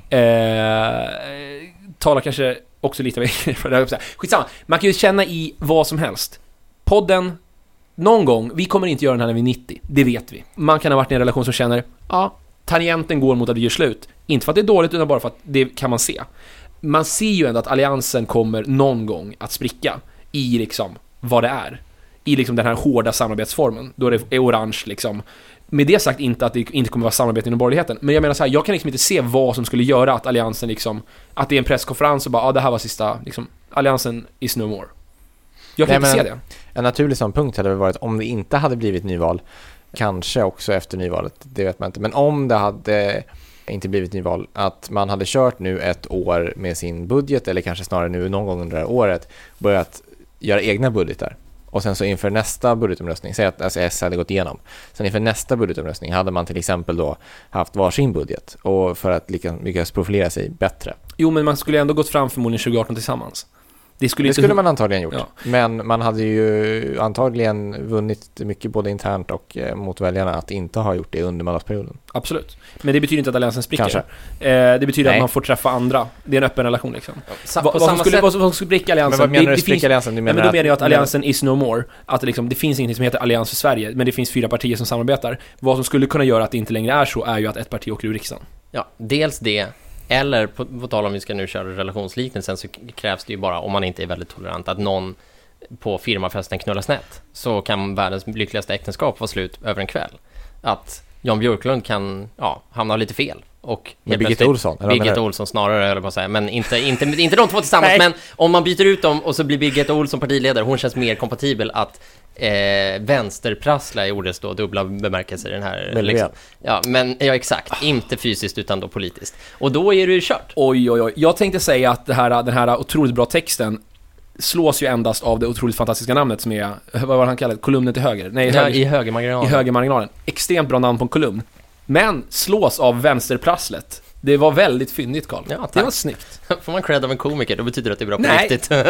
Eh, tala kanske också lite för det här. Skitsamma. Man kan ju känna i vad som helst. Podden, någon gång, vi kommer inte göra den här när vi är nittio. Det vet vi. Man kan ha varit i en relation som känner, ja, tangenten går mot att det gör slut. Inte för att det är dåligt, utan bara för att det kan man se. Man ser ju ändå att alliansen kommer någon gång att spricka i liksom vad det är. I liksom den här hårda samarbetsformen. Då det är orange liksom. Med det sagt inte att det inte kommer vara samarbete inom borgerligheten. Men jag menar så här, jag kan liksom inte se vad som skulle göra att alliansen liksom, att det är en presskonferens och bara, ja ah, det här var sista liksom, alliansen is no more. Jag kan Nej, inte se det. En naturlig sån punkt hade varit om det inte hade blivit nyval, kanske också efter nyvalet, det vet man inte. Men om det hade inte blivit nyval, att man hade kört nu ett år med sin budget, eller kanske snarare nu någon gång under det här året börjat göra egna budgetar. Och sen så inför nästa budgetomröstning, säg att alltså S hade gått igenom. Sen inför nästa budgetomröstning hade man till exempel då haft varsin budget och för att lyckas profilera sig bättre. Jo, men man skulle ändå gått fram förmodligen tjugo arton tillsammans. Det skulle, det skulle man antagligen gjort. Ja. Men man hade ju antagligen vunnit mycket både internt och eh, mot väljarna att inte ha gjort det under mandatperioden. Absolut. Men det betyder inte att alliansen spricker. Eh, det betyder Nej. att man får träffa andra. Det är en öppen relation liksom. Sa- Va- vad, som skulle, vad som skulle spricka alliansen? Men vad menar det, du spricka alliansen? Du menar men då menar jag att att, alliansen men... is no more. Att det, liksom, det finns ingenting som heter allians för Sverige. Men det finns fyra partier som samarbetar. Vad som skulle kunna göra att det inte längre är så är ju att ett parti åker ur riksdagen. Ja, dels det. Eller på, på tal om vi ska nu köra relationsliknelsen, så krävs det ju bara, om man inte är väldigt tolerant, att någon på firmafesten knullar snett, så kan världens lyckligaste äktenskap vara slut över en kväll. Att Jan Björklund kan ja, hamna lite fel. Och Birgitta Olsson. Birgitta Olsson snarare, eller vad säga. Men inte, inte, inte de två tillsammans. Men om man byter ut dem och så blir Birgitta Olsson partiledare, hon känns mer kompatibel att eh, vänsterprassla i ordets då dubbla bemärkelser i den här. Liksom. Ja, men ja, exakt. Inte fysiskt utan då politiskt. Och då är det ju kört. Oj, oj, oj. Jag tänkte säga att det här, den här otroligt bra texten slås ju endast av det otroligt fantastiska namnet som är, vad var han kallade? Kolumnen till höger. Nej, i, ja, höger, i högermarginalen. I högermarginalen. Extremt bra namn på en kolumn. Men slås av vänsterprasslet. Det var väldigt fyndigt, Carl. Ja, det var snyggt. Får man cred av en komiker, då betyder det att det är bra på Nej. riktigt. Ja,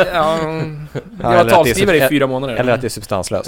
jag var talskrivare i fyra månader. Eller att det är substanslöst.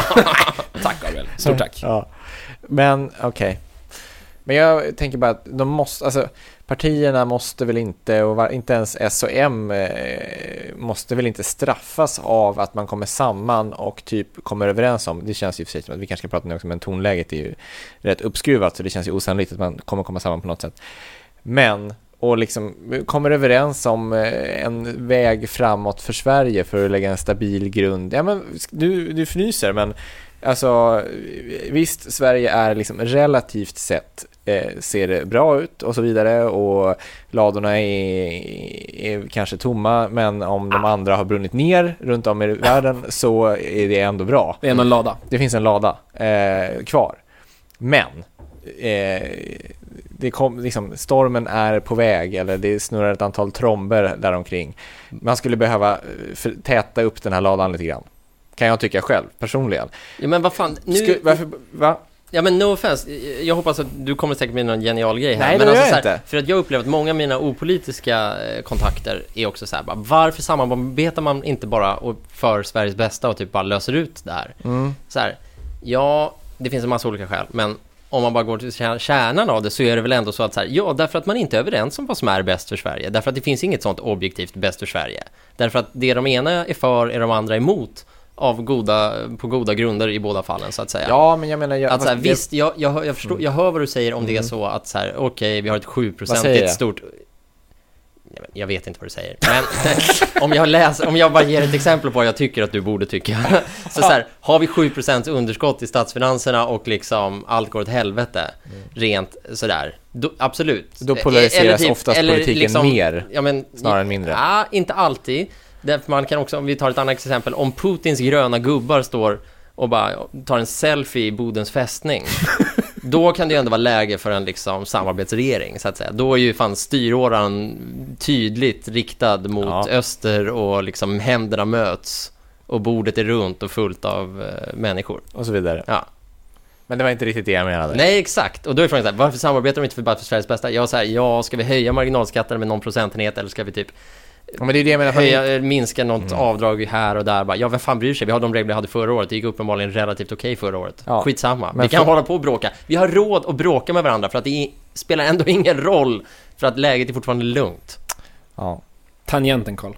Tack, Gabriel. Stort tack. Ja. Men, okej. Okay. Men jag tänker bara att de måste, alltså partierna måste väl inte, och var, inte ens S och M eh, måste väl inte straffas av att man kommer samman och typ kommer överens om, det känns ju för sig som att vi kanske ska prata nu också, men tonläget är ju rätt uppskruvat, så det känns ju osannolikt att man kommer komma samman på något sätt. Men, och liksom kommer överens om en väg framåt för Sverige för att lägga en stabil grund. Ja, men du, du fnyser, men alltså visst, Sverige är liksom relativt sett eh, ser det bra ut och så vidare, och ladorna är, är kanske tomma, men om de andra har brunnit ner runt om i världen så är det ändå bra. Det är en lada. Det finns en lada eh, kvar. Men eh, det kom, liksom, stormen är på väg, eller det snurrar ett antal tromber där omkring. Man skulle behöva för, täta upp den här ladan lite grann. Kan jag tycka själv, personligen. Ja, men vad fan, nu... Sku, varför, va? Ja, men no offense. Jag hoppas att du kommer säkert med någon genial grej här. Nej, men det alltså, gör jag så här, inte. för att jag upplever att många av mina opolitiska kontakter är också så här, bara, varför samarbetar man inte bara och för Sveriges bästa och typ bara löser ut det här? Mm. Så här, ja, det finns en massa olika skäl, men om man bara går till kärnan av det, så är det väl ändå så att så här, ja, därför att man inte är överens om vad som är bäst för Sverige. Därför att det finns inget sånt objektivt bäst för Sverige. Därför att det de ena är för är de andra emot. Av goda, på goda grunder i båda fallen, så att säga. Ja, men jag menar... Jag, att så här, visst, jag, jag, jag, förstår, jag hör vad du säger om mm. det är så att så här, okej, okay, vi har ett sju procent, ett stort... Jag vet inte vad du säger. Men om, jag läser, om jag bara ger ett exempel på vad jag tycker att du borde tycka. Så, så här, har vi sju procent underskott i statsfinanserna och liksom allt går åt helvete, mm. rent sådär, då, absolut. Då polariseras typ, oftast politiken liksom, mer, ja, men, snarare än mindre. Ja, inte alltid. Därför man kan också, om vi tar ett annat exempel, om Putins gröna gubbar står och bara tar en selfie i Bodens fästning, då kan det ju ändå vara läge för en liksom samarbetsregering, så att säga. Då är ju fan styråran tydligt riktad mot ja. öster, och liksom händerna möts och bordet är runt och fullt av uh, människor. Och så vidare. Ja. Men det var inte riktigt det jag menade. Nej, exakt. Och då är frågan så här, varför samarbetar de inte för bara för Sveriges bästa? Jag säger, ja, ska vi höja marginalskatten med någon procentenhet, eller ska vi typ Ja, men det är det jag menar. höja, minska något Mm. avdrag här och där. Bara, ja, vem fan bryr sig? Vi har de regler vi hade förra året. Det gick uppenbarligen relativt okej förra året. Ja. Skitsamma. Men Vi kan för- hålla på och bråka. Vi har råd att bråka med varandra för att det i- spelar ändå ingen roll för att läget är fortfarande lugnt. Ja. Tangenten, Carl.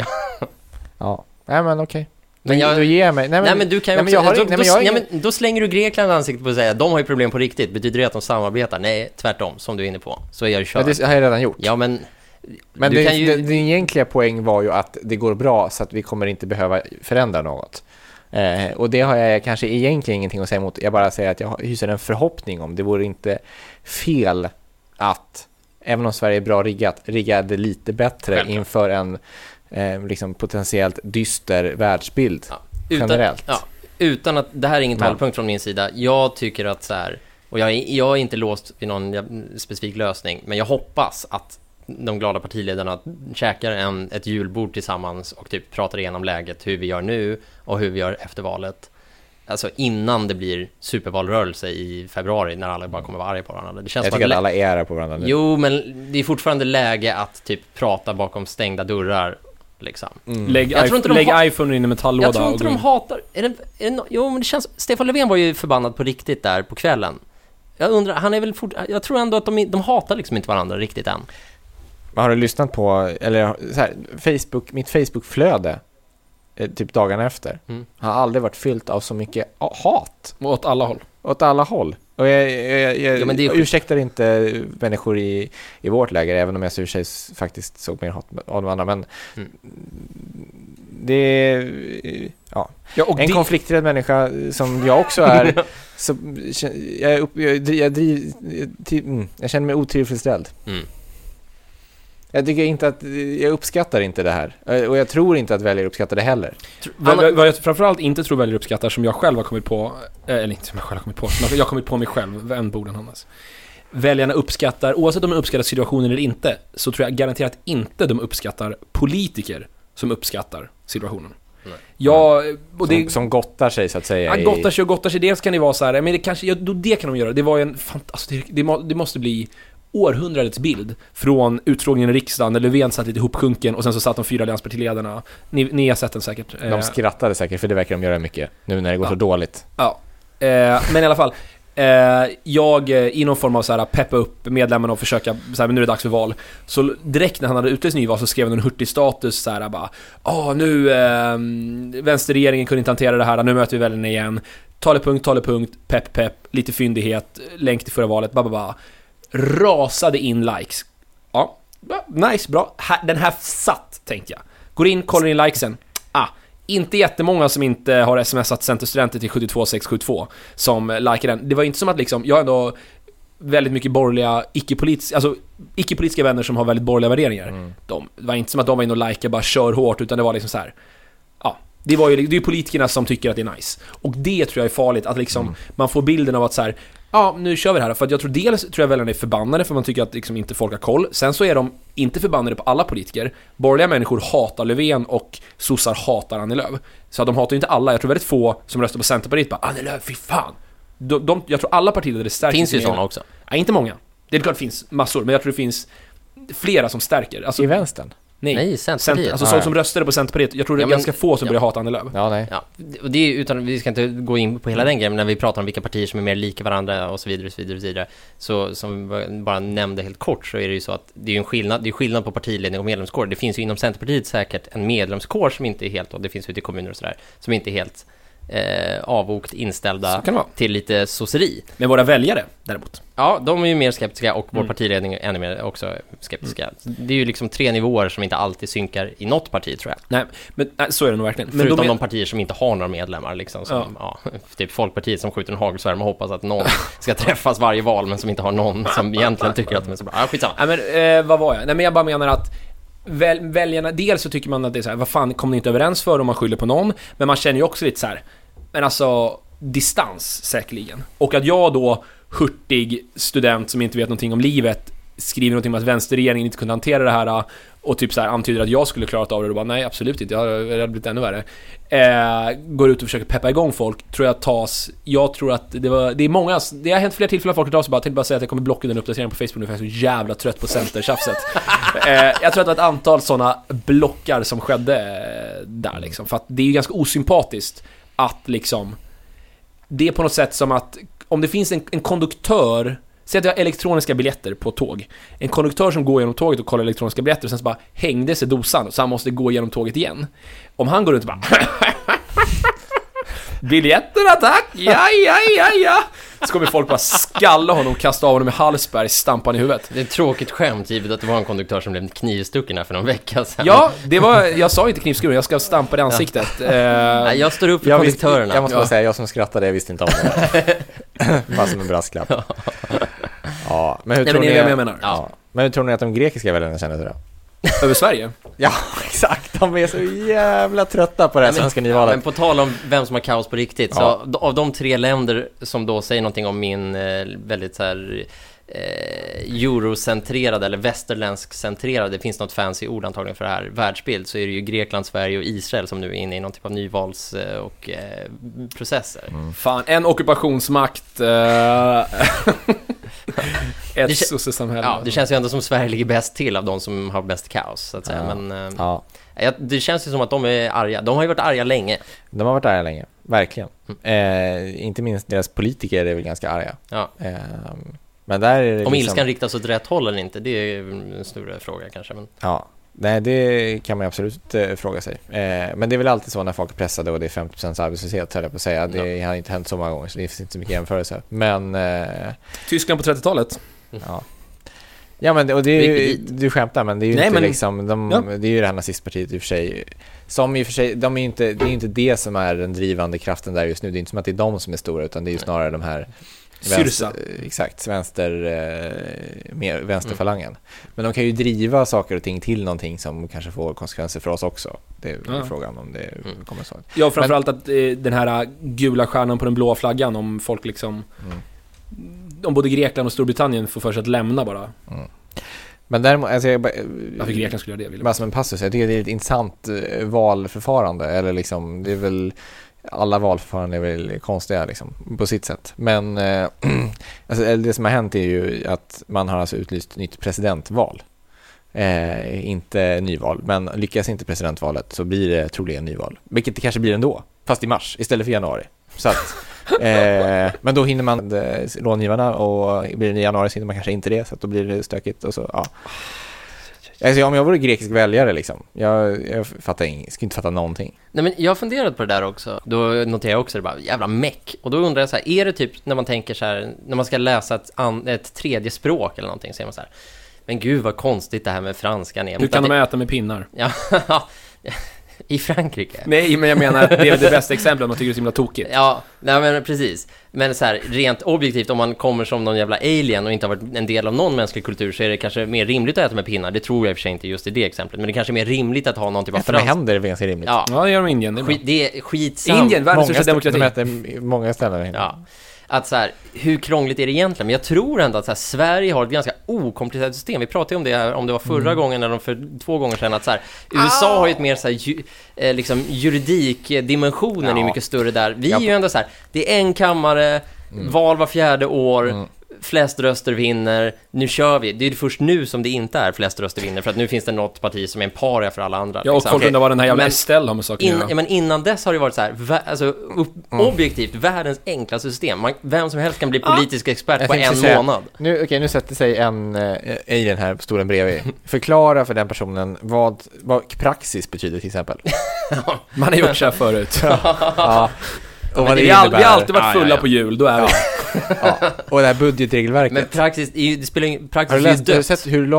Ja. Nej, men okej. Men jag- Du ger mig. Nej, men, Nej men du kan ju nej, men också, jag har då, ing- nej, då, men jag har nej, ingen- men då slänger du Grekland i ansiktet på att säga de har ju problem på riktigt. Betyder det att de samarbetar? Nej, tvärtom, som du är inne på. Så är jag ju kört. Men det har jag redan gjort. Ja, men... Men du det, kan ju... det, din egentliga poäng var ju att det går bra så att vi kommer inte behöva förändra något. Eh, och det har jag kanske egentligen ingenting att säga emot. Jag bara säger att jag hyser en förhoppning om. Det vore inte fel att, även om Sverige är bra riggat, riggade lite bättre Självklart. inför en eh, liksom potentiellt dyster världsbild. Ja, utan, generellt. Ja, utan att, det här är ingen Men- talepunkt från min sida. Jag tycker att så här, och jag är, jag är inte låst vid någon jä- specifik lösning, men jag hoppas att de glada partiledarna käkar en, ett julbord tillsammans och typ pratar igenom läget, hur vi gör nu och hur vi gör efter valet. Alltså innan det blir supervalrörelse i februari när alla bara kommer vara arga på varandra. Det känns Jag som tycker att lä- alla är arga på varandra nu. Jo, men det är fortfarande läge att typ prata bakom stängda dörrar liksom. Mm. Lägg, Jag tror inte de lägg har- iPhone in i metalllåda Jag tror och inte gå de in. hatar... Är det, är det no, jo, men det känns... Stefan Löfven var ju förbannad på riktigt där på kvällen. Jag undrar, han är väl fort, jag tror ändå att de, de hatar liksom inte varandra riktigt än. Har du lyssnat på, eller så här, Facebook, mitt Facebook-flöde eh, typ dagarna efter Mm. har aldrig varit fyllt av så mycket ah, hat Åt alla håll. åt alla håll. Och jag, jag, jag, Ja, men det är jag skit. ursäktar inte människor i, i vårt läger, även om jag sur sig faktiskt såg mer hat av de andra, men Mm. det är ja, Ja, och en det, konflikträdd människa som jag också är, så jag, är upp, jag, jag, driv, till, mm, jag känner mig otillfredsställd. Mm. Jag tycker inte att, jag uppskattar inte det här. Och jag tror inte att väljare uppskattar det heller. vad, vad, vad jag framförallt inte tror väljare uppskattar, som jag själv har kommit på, eh, eller inte som jag själv har kommit på, men jag har kommit på mig själv, vem borde Hannes. Väljarna uppskattar, oavsett om de uppskattar situationen eller inte, så tror jag garanterat inte de uppskattar politiker som uppskattar situationen. Nej. Jag, och det, Som, som gottar sig så att säga. Ja, gottar sig och gottar sig. Dels kan det vara så här, men det kanske, ja, då det kan de göra. Det var ju en fant- alltså det, det, må, det måste bli århundradets bild från utfrågningen i riksdagen när Löfven satt lite ihopsjunken och sen så satt de fyra allianspartiledarna. Ni, ni har sett den säkert. De Eh, skrattade säkert, för det verkar de göra mycket nu när det går Ja. så dåligt. Ja, eh, men i alla fall. Eh, jag eh, i någon form av så här peppa upp medlemmarna och försöka så här, men nu är det dags för val. Så direkt när han hade utlyst nyval så skrev han en hurtig status så här bara, ja nu eh, vänsterregeringen kunde inte hantera det här, nu möter vi väljarna igen. Talepunkt, talepunkt, pepp, pepp, lite fyndighet, länk till förra valet, bara, bara. Rasade in likes. Ja, nice, bra. Här, den här satt, tänkte jag. Går in, kollar in likesen. Ah, inte jättemånga som inte har smsat Centerstudenter till sju två sex sju två som likar den. Det var inte som att liksom, jag har ändå väldigt mycket borgerliga, icke-politiska, alltså icke-politiska vänner som har väldigt borgerliga värderingar. Mm. De, det var inte som att de var inne och likade bara kör hårt, utan det var liksom så här. Ja, det var ju det är ju politikerna som tycker att det är nice. Och det tror jag är farligt, att liksom Mm. man får bilden av att så här, ja, nu kör vi det här. För att jag tror dels tror jag väljarna är förbannade för man tycker att liksom inte folk har koll. Sen så är de inte förbannade på alla politiker. Borgerliga människor hatar Löfven och sossar hatar Annie Lööf. Så de hatar ju inte alla. Jag tror väldigt få som röstar på Centerpartiet bara, Annie Lööf, fy fan. De, de, jag tror alla partier där det stärker. Finns ju sin egen- sådana också. Nej, inte många. Det är klart det finns massor, men jag tror det finns flera som stärker. Alltså, I vänstern? nej, Nej, Centerpartiet. Center, alltså Ah, sånt ja. som röstade på Centerpartiet. Jag tror det är Ja, men- ganska få som ja. börjar hata Annie Lööf. Ja, nej. Ja, och det är utan, vi ska inte gå in på hela den grejen, men när vi pratar om vilka partier som är mer lika varandra och så vidare och så vidare och så vidare, så som vi bara nämnde helt kort, så är det ju så att det är ju en skillnad, det är skillnad på partiledning och medlemskår. Det finns ju inom Centerpartiet säkert en medlemskår som inte är helt, och det finns ute i kommuner och sådär, som inte är helt eh, avvokt inställda Så kan det vara. till lite sosseri. Men våra väljare däremot. Ja, de är ju mer skeptiska och vår Mm. partiledning är ännu mer också skeptiska. Det är ju liksom tre nivåer som inte alltid synkar i något parti, tror jag. Nej, men nej, så är det nog verkligen. Men Förutom de är- de partier som inte har några medlemmar liksom, som, ja. typ Folkpartiet som skjuter en hagelsvärm och hoppas att någon ska träffas varje val, men som inte har någon som egentligen tycker att de är så bra. Ja, skitsamma. Nej, men eh, vad var jag? Nej, men jag bara menar att väl, väljarna, dels så tycker man att det är så här, vad fan kom ni inte överens för om man skyller på någon, men man känner ju också lite så här, men alltså distans säkerligen. Och att jag då, hurtig student som inte vet någonting om livet, skriver någonting om att vänsterregeringen inte kunde hantera det här och typ så här antyder att jag skulle klarat av det och bara nej, absolut inte, jag hade blivit ännu värre. Eh, går ut och försöker peppa igång folk, tror jag tas, jag tror att det var, det är många, det har hänt flera tillfällen folk har så bara, tänkte bara säga att jag kommer blocka den uppdateringen på Facebook nu för jag är så jävla trött på centertjafset. eh, jag tror att det var ett antal sådana blockar som skedde där liksom, för att det är ju ganska osympatiskt att liksom, det är på något sätt som att om det finns en, en konduktör, säg att jag har elektroniska biljetter på tåg. En konduktör som går genom tåget och kollar elektroniska biljetter och sen så bara hängde sig dosan så han måste gå igenom tåget igen. Om han går runt och bara biljetterna tack, ja ja ja ja, så kommer folk bara skalla honom och kasta av honom med Hallsberg, stampa han i huvudet. Det är ett tråkigt skämt givet att det var en konduktör som blev knivstucken här för någon vecka sedan. Ja, det var, jag sa inte knivskuren, jag ska stampa det i ansiktet. Ja. Uh, Nej, jag står upp för jag konduktörerna. Visst, jag måste bara ja. säga, jag som skrattade, jag visste inte om det. Bara som en brasklapp. Ja. Ja, men hur Nej, tror men ni... Det är jag menar. Ja. Men hur tror ni att de grekiska väljarna känner sig då? Över Sverige? Ja, exakt. De är så jävla trötta på det här men, svenska nyvalet. Men på tal om vem som har kaos på riktigt, ja. Så av de tre länder som då säger någonting om min eh, väldigt så här eh, eurocentrerade eller västerländsk-centrerade, det finns något fancy ord antagligen för det här, världsbild, så är det ju Grekland, Sverige och Israel som nu är inne i någon typ av nyvals- och eh, processer. Mm. Fan, en ockupationsmakt eh, ett sossesamhälle. Ja, det känns ju ändå som Sverige ligger bäst till av de som har bäst kaos så att säga. Ja. Men ja. Ja, det känns ju som att de är arga. De har ju varit arga länge. De har varit arga länge, verkligen. Mm. Eh, inte minst deras politiker är väl ganska arga. Ja. Eh, men där är det om liksom... ilskan riktas åt rätt håll eller inte, det är en större fråga kanske. Men... Ja, nej, det kan man absolut eh, fråga sig. Eh, men det är väl alltid så när folk är pressade och det är femtio procent arbetslöshet, höll jag på att säga. Det ja. har inte hänt så många gånger, så det finns inte så mycket jämförelse. Men... Eh, Tyskland på trettiotalet. Ja. Ja, men och det är ju, du skämtar, men det är ju Nej, inte men, liksom de, ja. det är ju det här nazistpartiet i och för sig som i och för sig, de är inte, det är ju inte det som är den drivande kraften där just nu. Det är inte som att det är de som är stora, utan det är ju snarare de här vänster, exakt, vänster med vänsterfalangen. Mm. Men de kan ju driva saker och ting till någonting som kanske får konsekvenser för oss också. Det är ja. frågan om det mm. kommer så. Ja, framförallt men, att eh, den här gula stjärnan på den blåa flaggan, om folk liksom mm. om både Grekland och Storbritannien får för sig att lämna bara. Mm. Men däremot, alltså jag bara, varför Grekland skulle göra det? Bara som en passus, jag tycker det är ett intressant valförfarande, eller liksom, det är väl, alla valförfaranden är väl konstiga liksom, på sitt sätt. Men eh, alltså, det som har hänt är ju att man har alltså utlyst nytt presidentval. Eh, inte nyval, men lyckas inte presidentvalet så blir det troligen nyval. Vilket det kanske blir ändå, fast i mars istället för januari. Så att Eh, men då hinner man eh, långivarna, och blir det i januari så hinner man kanske inte det, så att då blir det stökigt och så, ja. Alltså, om jag vore grekisk väljare liksom, jag, jag fattar ing, skulle inte fatta någonting. Nej, men jag har funderat på det där också. Då noterar jag också det bara, jävla meck. Och då undrar jag så här, är det typ när man tänker så här, när man ska läsa ett, an, ett tredje språk eller någonting, så är man så här, men gud vad konstigt det här med franskan är. Hur kan de det... äta med pinnar? Ja, i Frankrike. Nej, men jag menar, det är det bästa exemplet, man tycker det är så himla tokigt. Ja, nej, men precis. Men så här, rent objektivt, om man kommer som någon jävla alien och inte har varit en del av någon mänsklig kultur, så är det kanske mer rimligt att äta med pinnar. Det tror jag i och för sig inte just i det exemplet, men det är kanske mer rimligt att ha någon typ av fransk... Äta med händer är ganska rimligt. Ja, ja det gör de i Indien. Det är, Skit, det är skitsamt. Indien, världens största demokrati. De äter många ställen. Ja. Att så här, hur krångligt är det egentligen? Men jag tror ändå att så här, Sverige har ett ganska okomplicerat system. Vi pratade om det här, om det var förra mm. gången eller för två gånger sedan, att så här, U S A ah. har ju ett mer så här, ju, eh, liksom juridikdimensionen ja. är mycket större där. Vi ja. är ju ändå så här, det är en kammare, mm. val var fjärde år, mm. flest röster vinner, nu kör vi. Det är först nu som det inte är flest röster vinner, för att nu finns det något parti som är en paria för alla andra. Ja, och liksom. Folk undrar vad den här jävla Estelle har med saker in, ja, men innan dess har det varit så här, vä- alltså, upp, mm. objektivt, världens enklaste system. Man, vem som helst kan bli politisk ah. expert på en säga, månad. Nu, okej, okay, nu sätter sig en äh, i den här stolen bredvid. Förklara för den personen vad, vad praxis betyder till exempel. Man har gjort så här förut. Ja. Och vad det vi, all, vi har alltid varit fulla ah, ja, ja. på jul, då är ja. vi. Ja. Och det här budgetregelverket. Men praxis, det spelar ingen praxis. Har du, läst, har du sett hur långt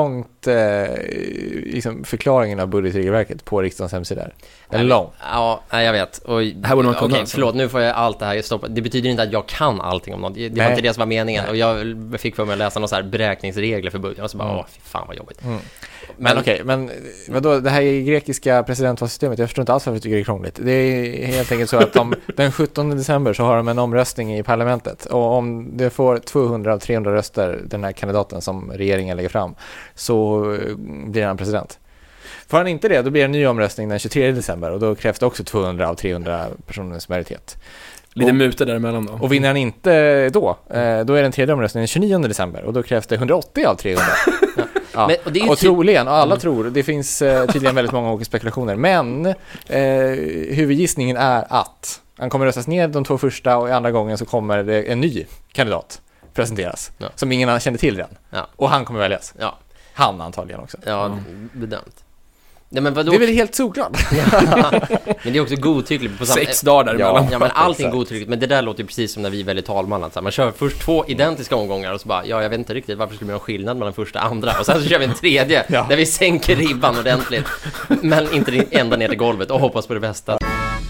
läst eh, liksom förklaringen av budgetregelverket på riksdagens hemsida? Den är lång. Ja, jag vet. Och, här borde man kunna. Okej, förlåt, nu får jag allt det här stoppa. Det betyder inte att jag kan allting om något. Det, det var inte det som var meningen. Nej. Och jag fick för mig att läsa några så här beräkningsregler för budgeten. Och så bara, mm. åh, fy fan vad jobbigt. Mm. Men, men okej, okay, men vadå, det här grekiska presidentvalssystemet, jag förstår inte alls varför jag tycker det är krångligt. Det är helt enkelt så att de, den sjuttonde december så har de en omröstning i parlamentet. Och om det får tvåhundra av trehundra röster, den här kandidaten som regeringen lägger fram, så blir han president. Får han inte det, då blir det en ny omröstning den tjugotredje december. Och då krävs det också tvåhundra av trehundra personers majoritet. Lite muter däremellan då. Och vinner han inte då, då är den tredje omröstningen den tjugonionde december. Och då krävs det hundraåttio av trehundra. Ja. Ja. Men, och det är och troligen, och alla mm. tror, det finns eh, tydligen väldigt många olika spekulationer, men eh, huvudgissningen är att han kommer röstas ner de två första och i andra gången så kommer det en ny kandidat presenteras, ja. Som ingen annan kände till redan. Ja. Och han kommer väljas. Ja. Han antagligen också. Ja, mm. bedömt. Nej, men vadå? Det är väl helt såklart. Ja. Men det är också godtyckligt på samma... Sex dagar däremellan. Ja, ja, men allting är godtyckligt. Men det där låter ju precis som när vi väljer talman. Alltså. Man kör först två identiska omgångar och så bara, ja, jag vet inte riktigt varför skulle det vara skillnad mellan första och andra. Och sen så kör vi en tredje ja. Där vi sänker ribban ordentligt. Men inte ända ner till golvet och hoppas på det bästa.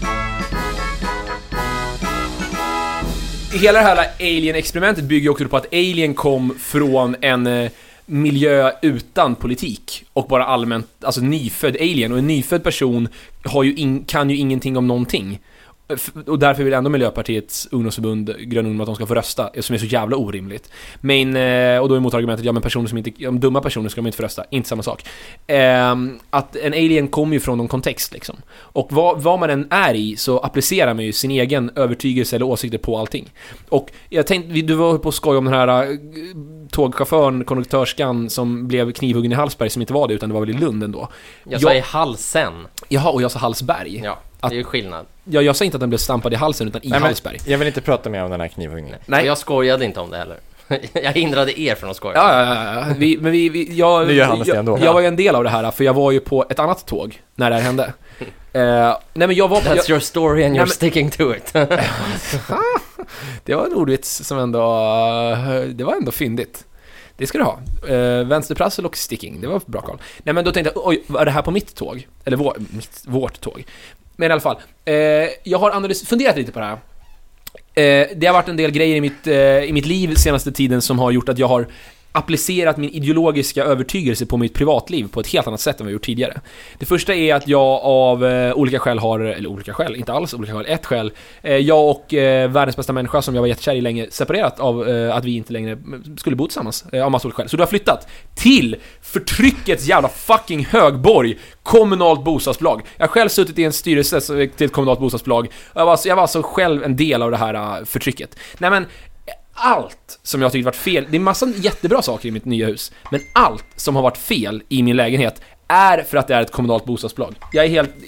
Hela det här Alien-experimentet bygger också på att Alien kom från en miljö utan politik och bara allmänt, alltså nyfödd alien, och en nyfödd person har ju in, kan ju ingenting om någonting. Och därför vill ändå Miljöpartiets ungdomsförbund Grön ungdom att de ska få rösta, som är så jävla orimligt. Men, och då är motargumentet, ja men personer som inte, om dumma personer ska de inte få rösta, inte samma sak. Um, att en alien kommer ju från någon kontext liksom. Och vad, vad man än är i så applicerar man ju sin egen övertygelse eller åsikter på allting. Och jag tänkte, du var på skoj om den här uh, tågchauffören, konduktörskan som blev knivhuggen i Hallsberg, som inte var det utan det var väl i Lund ändå. Jag sa i halsen. Jaha, och jag sa Hallsberg. Ja. Att, det är ju skillnad. Ja, jag sa inte att den blev stampad i halsen utan i Nej, Hallsberg. Jag vill inte prata mer om den här knivhuggningen. Nej, jag skojade inte om det heller. Jag hindrade er från att skoja. Ja, ja, ja. Vi, men vi, vi, jag, nu gör han det ändå. Jag, jag var ju en del av det här, för jag var ju på ett annat tåg när det här hände. uh, nej, men jag var på, That's jag, your story and you're men, sticking to it. Det var en ordvits som ändå, det var ändå fyndigt. Det ska du ha. Uh, vänsterprassel och sticking. Det var bra koll. Nej, men då tänkte jag, oj, var det här på mitt tåg? Eller vår, mitt, vårt tåg. Men i alla fall, eh, jag har analys- funderat lite på det här. Eh, det har varit en del grejer i mitt, eh, i mitt liv senaste tiden som har gjort att jag har applicerat min ideologiska övertygelse på mitt privatliv på ett helt annat sätt än vad jag gjort tidigare. Det första är att jag av eh, olika skäl har, eller olika skäl, inte alls olika skäl, ett skäl, eh, jag och eh, världens bästa människa som jag var jättekär i länge separerat av eh, att vi inte längre skulle bo tillsammans eh, av massa olika skäl. Så du har flyttat till förtryckets jävla fucking högborg, kommunalt bostadsbolag. Jag har själv suttit i en styrelse till ett kommunalt bostadsbolag. Jag var, jag var alltså själv en del av det här uh, förtrycket. Nej, men allt som jag tyckte varit fel, det är massa jättebra saker i mitt nya hus, men allt som har varit fel i min lägenhet är för att det är ett kommunalt bostadsbolag. Jag är helt...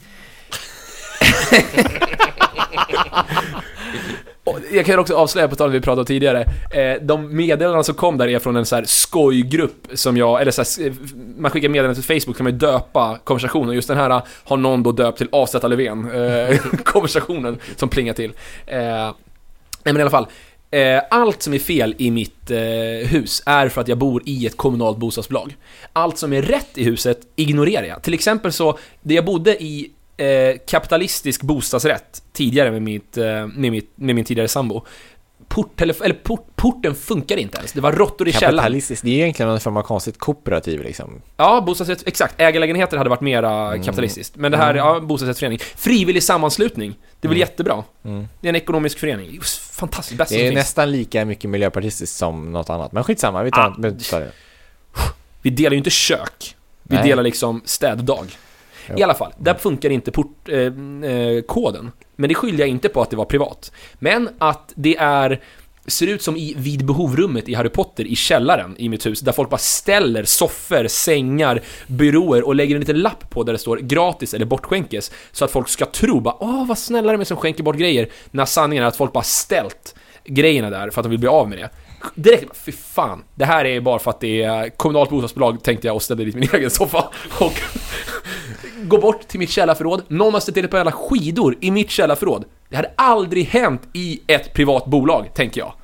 Jag kan också avslöja på tal vi pratade om tidigare. De meddelanden som kom där är från en så här skojgrupp som jag, eller så här, man skickar meddelanden till Facebook kan man ju döpa konversationen. Just den här har någon då döpt till Avsätta Löfven konversationen som plingar till. Nej, men i alla fall, allt som är fel i mitt hus är för att jag bor i ett kommunalt bostadsbolag. Allt som är rätt i huset ignorerar jag. Till exempel så, det jag bodde i Eh, kapitalistisk bostadsrätt tidigare med, mitt, eh, med, mitt, med min tidigare sambo. Port, eller port, porten funkar inte ens. Det var råttor i källaren. Kapitalistiskt, det är egentligen en form av konstigt kooperativ liksom. Ja, bostadsrätt, exakt. Ägarlägenheter hade varit mera mm. kapitalistiskt. Men det här, mm. ja, bostadsrättsförening. Frivillig sammanslutning. Det är väl mm. jättebra. Mm. Det är en ekonomisk förening. Fantastiskt, bäst. Det är nästan lika mycket miljöpartistiskt som något annat. Men skitsamma, vi tar, ah. vi tar det. Vi delar ju inte kök. Vi Nej. delar liksom städdag. I alla fall, där funkar inte portkoden. Eh, eh, men det skyller jag inte på att det var privat. Men att det är ser ut som i vid behovrummet i Harry Potter i källaren i mitt hus, där folk bara ställer soffor, sängar, byråer och lägger en liten lapp på där det står gratis eller bortskänkes, så att folk ska tro bara, åh vad snälla de är som skänker bort grejer, när sanningen är att folk bara ställt grejerna där för att de vill bli av med det. Direkt, fy fan, det här är bara för att det är kommunalt bostadsbolag, tänkte jag, och ställde dit min egen soffa och gå bort till mitt källarförråd. Någon måste till på alla skidor i mitt källarförråd. Det hade aldrig hänt i ett privat bolag, tänker jag.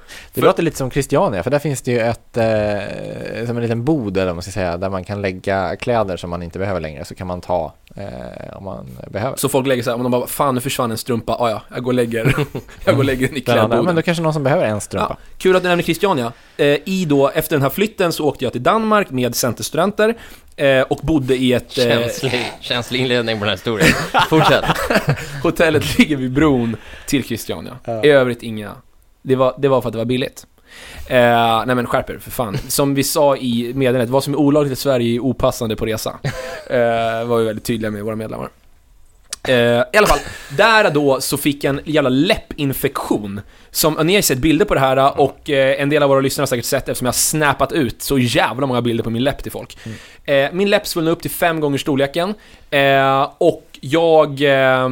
Det för... låter lite som Christiania, för där finns det ju ett eh, som en liten bod eller vad man ska säga, där man kan lägga kläder som man inte behöver längre, så kan man ta eh, om man behöver. Så folk lägger så här, om de bara, fan nu försvann en strumpa, ah, ja, jag går och lägger, jag går och lägger den i klädboden. Men då kanske någon som behöver en strumpa. Ja, kul att du nämner Christiania. Eh, i då, efter den här flytten så åkte jag till Danmark med centerstudenter eh, och bodde i ett... Eh, känslig, känslig inledning på den här historien. Fortsätt. Hotellet ligger vid bron till Christiania. Ja. I övrigt inga. Det var, det var för att det var billigt. Eh, nej men skärper för fan. Som vi sa i meddelandet, vad som är olagligt i Sverige är opassande på resa. Eh, var vi väldigt tydliga med våra medlemmar. Eh, I alla fall, där då så fick jag en jävla läppinfektion. Som, ni har sett bilder på det här och eh, en del av våra lyssnare har säkert sett eftersom jag har snappat ut så jävla många bilder på min läpp till folk. Mm. Eh, min läpp svullnade upp till fem gånger storleken. Eh, och jag... Eh,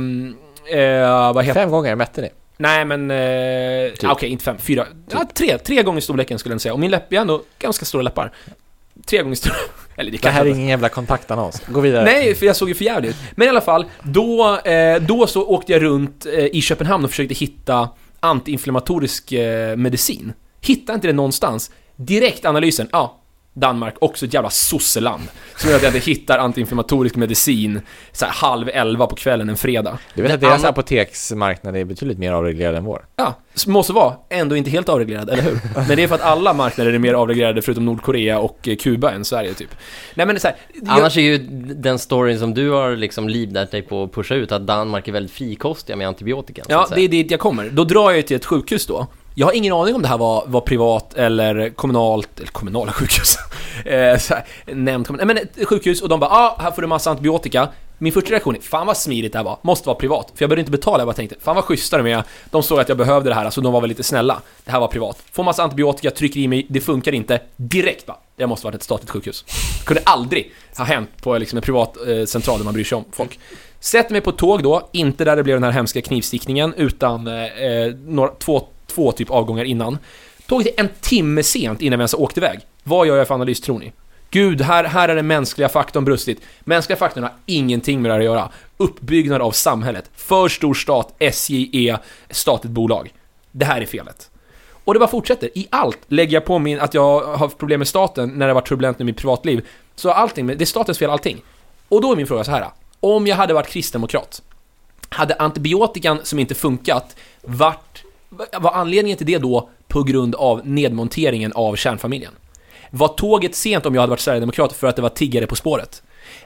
eh, vad heter fem gånger, mätte ni? Nej men, eh, typ. okej okay, inte fem, fyra, typ. ja, tre, tre gånger storleken skulle jag säga. Och min läpp är ändå ganska stora läppar. Tre gånger stora. Eller det, det här är ingen jävla kontaktannons. Gå vidare. Nej, för jag såg ju för jävligt ut. Men i alla fall, då, eh, då så åkte jag runt eh, i Köpenhamn och försökte hitta antiinflammatorisk eh, medicin. Hittade inte det någonstans. Direkt analysen, ja, Danmark, också ett jävla sosseland. Så att jag inte hittar antiinflammatorisk medicin så här halv elva på kvällen en fredag. Du vet att deras Anna... apoteksmarknad är betydligt mer avreglerad än vår. Ja, måste vara. Ändå inte helt avreglerad, eller hur? Men det är för att alla marknader är mer avreglerade förutom Nordkorea och Kuba än Sverige, typ. Nej, men så här, jag... Annars är ju den storyn som du har liksom livnärt dig på att pusha ut att Danmark är väldigt frikostiga med antibiotika. Ja, det är dit jag kommer. Då drar jag till ett sjukhus då. Jag har ingen aning om det här var, var privat eller kommunalt, eller kommunala sjukhus. eh, så här, nämnt, nej, men ett sjukhus och de bara, ah, här får du massa antibiotika. Min första reaktion är, fan vad smidigt det här var, måste vara privat. För jag började inte betala, jag bara tänkte, fan vad schysstare med. De såg att jag behövde det här, så de var väl lite snälla. Det här var privat. Får massa antibiotika, trycker i mig, det funkar inte. Direkt bara, det måste varit ett statligt sjukhus. Det kunde aldrig ha hänt på liksom en privat eh, central där man bryr sig om folk. Sätter mig på tåg då, inte där det blev den här hemska knivstickningen, utan eh, några, två två typ avgångar innan. Tåget är en timme sent innan vi ens åkte iväg. Vad gör jag för analys, tror ni? Gud, här, här är den mänskliga faktorn brustit. Mänskliga faktorn har ingenting med det att göra. Uppbyggnad av samhället. För stor stat, S J är statligt bolag. Det här är felet. Och det bara fortsätter. I allt lägger jag på min att jag har haft problem med staten när det var turbulent i mitt privatliv. Så allting, det är statens fel allting. Och då är min fråga så här. Om jag hade varit kristdemokrat, hade antibiotikan som inte funkat varit, var anledningen till det då på grund av nedmonteringen av kärnfamiljen? Var tåget sent om jag hade varit sverigedemokrat för att det var tiggare på spåret?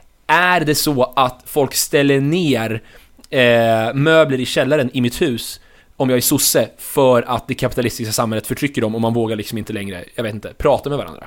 Är det så att folk ställer ner eh, möbler i källaren i mitt hus om jag är sosse för att det kapitalistiska samhället förtrycker dem och man vågar liksom inte längre, jag vet inte, prata med varandra?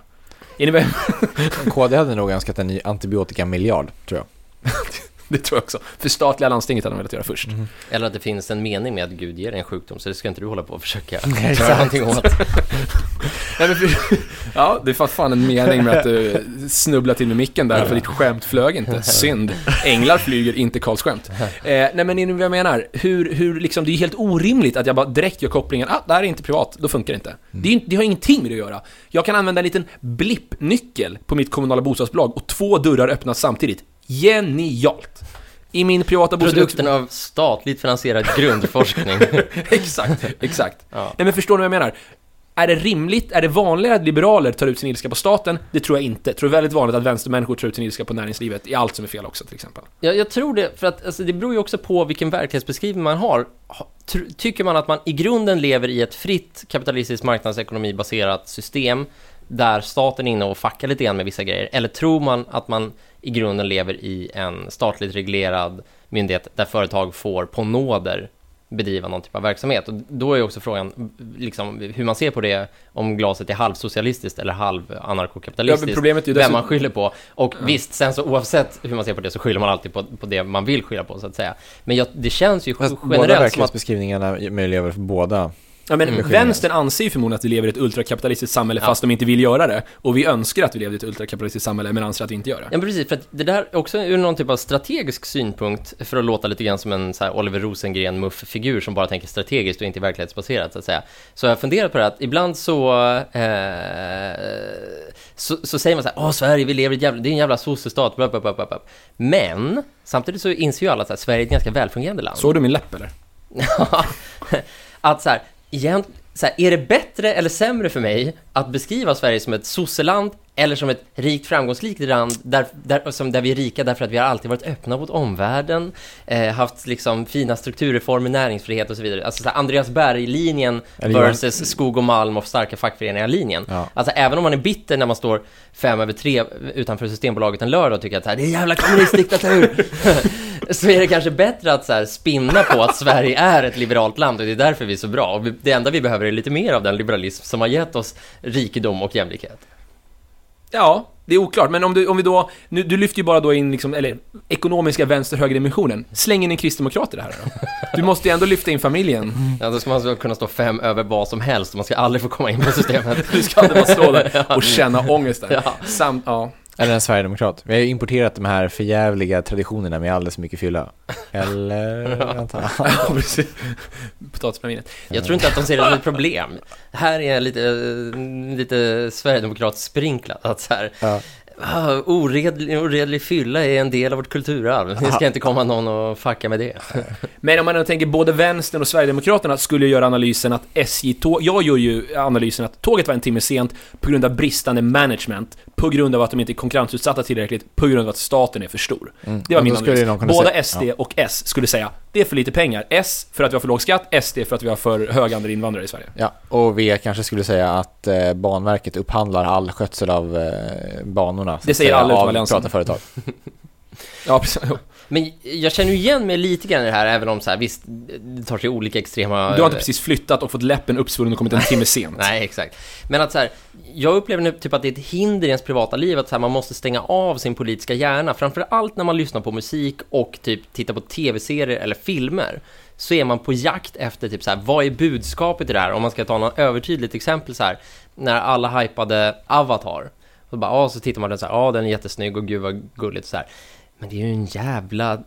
K D hade nog önskat en ny antibiotika-miljard, tror jag. Det tror jag också. För statliga landstinget hade de velat göra först. Mm. Eller att det finns en mening med att Gud ger en sjukdom, så det ska inte du hålla på och försöka göra någonting åt. Nej, men för, ja, det är fan en mening med att du snubblar till med micken där, för ditt skämt flög inte. Synd. Änglar flyger, inte Karls skämt. Eh, nej, men vad jag menar, hur, hur liksom, det är helt orimligt att jag bara direkt gör kopplingen, ah, det här är inte privat, då funkar det inte. Mm. Det, är, det har ingenting med det att göra. Jag kan använda en liten blippnyckel på mitt kommunala bostadsbolag och två dörrar öppnas samtidigt. Genialt. I min privata bostadsbolag. Produkten av statligt finansierad grundforskning. Exakt, exakt. Ja. Nej, men förstår ni vad jag menar? Är det rimligt, är det vanligare att liberaler tar ut sin ilska på staten? Det tror jag inte. Jag tror det är väldigt vanligt att vänstermänniskor tar ut sin ilska på näringslivet i allt som är fel också, till exempel. Ja, jag tror det, för att alltså, det beror ju också på vilken verklighetsbeskrivning man har. Tycker man att man i grunden lever i ett fritt kapitalistiskt marknadsekonomi baserat system där staten är inne och fackar lite grann med vissa grejer, eller tror man att man i grunden lever i en statligt reglerad myndighet där företag får på nåder bedriva någon typ av verksamhet? Och då är ju också frågan liksom, hur man ser på det, om glaset är halvsocialistiskt eller halv-anarkokapitalistiskt, ja, problemet är ju vem man skyller på. Och ja. Visst, sen så oavsett hur man ser på det så skyller man alltid på, på det man vill skylla på, så att säga. Men jag, det känns ju Fast generellt båda som att beskrivningarna möjliggör för båda. Ja, men mm. vänstern anser ju förmodligen att vi lever i ett ultrakapitalistiskt samhälle, ja. Fast de inte vill göra det. Och vi önskar att vi lever i ett ultrakapitalistiskt samhälle, men anser att vi inte gör det. Ja, precis. För att det där är också ur någon typ av strategisk synpunkt, för att låta lite grann som en så här Oliver Rosengren-muff-figur som bara tänker strategiskt och inte verklighetsbaserat, så att säga. Så jag har funderat på det att ibland så, eh, så, så säger man så här, åh, Sverige, vi lever i ett jävla, det är en jävla sossestat, bla, bla, bla, bla. Men samtidigt så inser ju alla att Sverige är ett ganska välfungerande land. Såg du min läpp, eller? att så här, Igen, så här, är det bättre eller sämre för mig att beskriva Sverige som ett sosseland eller som ett rikt framgångsrikt land där, där, som, där vi är rika därför att vi har alltid varit öppna mot omvärlden, eh, haft liksom fina strukturreformer, näringsfrihet och så vidare. Alltså så här, Andreas Berg-linjen versus Skog och Malm och starka fackföreningar-linjen. Ja. Alltså även om man är bitter när man står fem över tre utanför Systembolaget en lördag och tycker att så här, det är jävla kommunistdiktatur, så är det kanske bättre att så här, spinna på att Sverige är ett liberalt land och det är därför vi är så bra. Och det enda vi behöver är lite mer av den liberalism som har gett oss rikedom och jämlikhet. Ja, det är oklart, men om du, om vi då, nu, du lyfter ju bara då in liksom, eller ekonomiska vänster-höger-dimensionen. Släng in en kristdemokrat i det här då. Du måste ju ändå lyfta in familjen. Ja, då ska man så kunna stå fem över vad som helst och man ska aldrig få komma in på systemet. Du ska aldrig bara stå där och känna ångesten. Ja. Samt, ja. Eller en sverigedemokrat. Vi har ju importerat de här förjävliga traditionerna med alldeles mycket fylla. Eller... ja, precis. Potatispraminet. Jag tror inte att de ser det som ett problem. Här är lite, lite sverigedemokrat sprinklat. Att så här... Ja. Ah, oredlig, oredlig fylla är en del av vårt kulturarv. Det ska inte komma någon och fucka med det. Men om man tänker både vänstern och Sverigedemokraterna skulle göra analysen att S J-tåg, jag gör ju analysen att tåget var en timme sent på grund av bristande management, på grund av att de inte är konkurrensutsatta tillräckligt, på grund av att staten är för stor. Mm. Det var min analys. Båda säga, S D ja. och S skulle säga det är för lite pengar. S för att vi har för låg skatt, S D för att vi har för hög andel invandrare i Sverige. Ja, och V kanske skulle säga att eh, Banverket upphandlar all skötsel av eh, banorna. Det säger alla utom Alliansen. Företag. Ja, precis. Men jag känner ju igen mig lite grann i det här, även om så här, visst, det tar sig olika extrema... Du har inte precis flyttat och fått läppen uppsvullen och kommit en timme sent. Nej, exakt. Men att så här, jag upplever nu typ att det är ett hinder i ens privata liv att så här, man måste stänga av sin politiska hjärna. Framförallt när man lyssnar på musik och typ tittar på tv-serier eller filmer. Så är man på jakt efter typ så här, vad är budskapet i det här? Om man ska ta något övertydligt exempel så här, när alla hypade Avatar. Så bara, ja, så tittar man och så här, ja, den är jättesnygg och gud vad gulligt så här. Men det är ju en jävla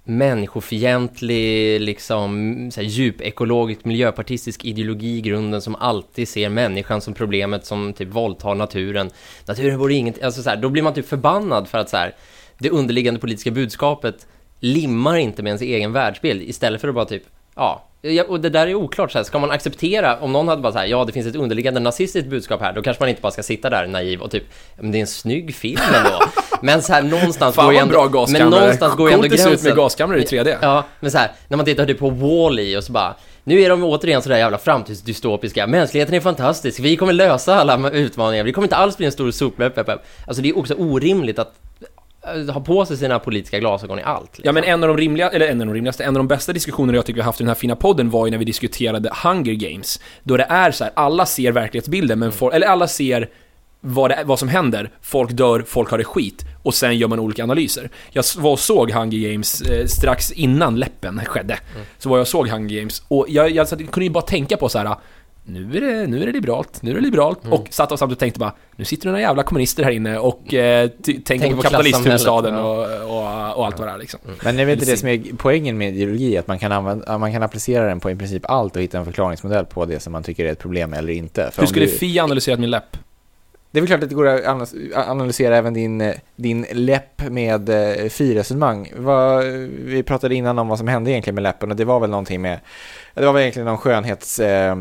människofientlig, liksom så här, djup ekologisk, miljöpartistisk ideologi i grunden som alltid ser människan som problemet, som typ våldtar naturen. Naturen vore inget, alltså så här, då blir man typ förbannad för att så här, det underliggande politiska budskapet limmar inte med ens egen världsbild, istället för att bara typ, ja, och det där är oklart så här, ska man acceptera, om någon hade bara så här, ja det finns ett underliggande nazistiskt budskap här, då kanske man inte bara ska sitta där naiv och typ, men det är en snygg film ändå. Men så här, någonstans Fan, går ju ändå, men någonstans går ju ändå gränsen. Ut med gaskameror i tre D. Ja, men så här, när man tittar typ på Wall-E och så bara, nu är de återigen så där jävla framtidsdystopiska. Mänskligheten är fantastisk. Vi kommer lösa alla utmaningar. Vi kommer inte alls bli en stor soplöp. Alltså det är också orimligt att ha på sig sina politiska glasögon i allt. Liksom. Ja, men en av de rimliga, eller en av de rimligaste, en av de bästa diskussionerna jag tycker vi har haft i den här fina podden var ju när vi diskuterade Hunger Games. Då det är så här, alla ser verklighetsbilden, men for, eller alla ser vad, det, vad som händer. Folk dör, folk har det skit. Och sen gör man olika analyser. Jag var och såg Hunger Games eh, strax innan läppen skedde. Mm. Så var jag och såg Hunger Games. Och jag, jag, jag kunde ju bara tänka på så här, nu är det, nu är det liberalt, nu är det liberalt. Mm. Och satt och samtidigt tänkte bara, nu sitter det några jävla kommunister här inne och eh, t- tänker på, på kapitalisthuvudstaden och, och, och allt vad det är liksom. Mm. Men det är väl inte det som är poängen med ideologi, att man kan, använda, man kan applicera den på i princip allt och hitta en förklaringsmodell på det som man tycker är ett problem eller inte. För hur skulle du... Fi analyserat min läpp? Det är väl klart att det går att analysera även din, din läpp med eh, Fi-resonemang. Vad, vi pratade innan om vad som hände egentligen med läppen, och det var väl någonting med, det var väl egentligen någon skönhets... Eh,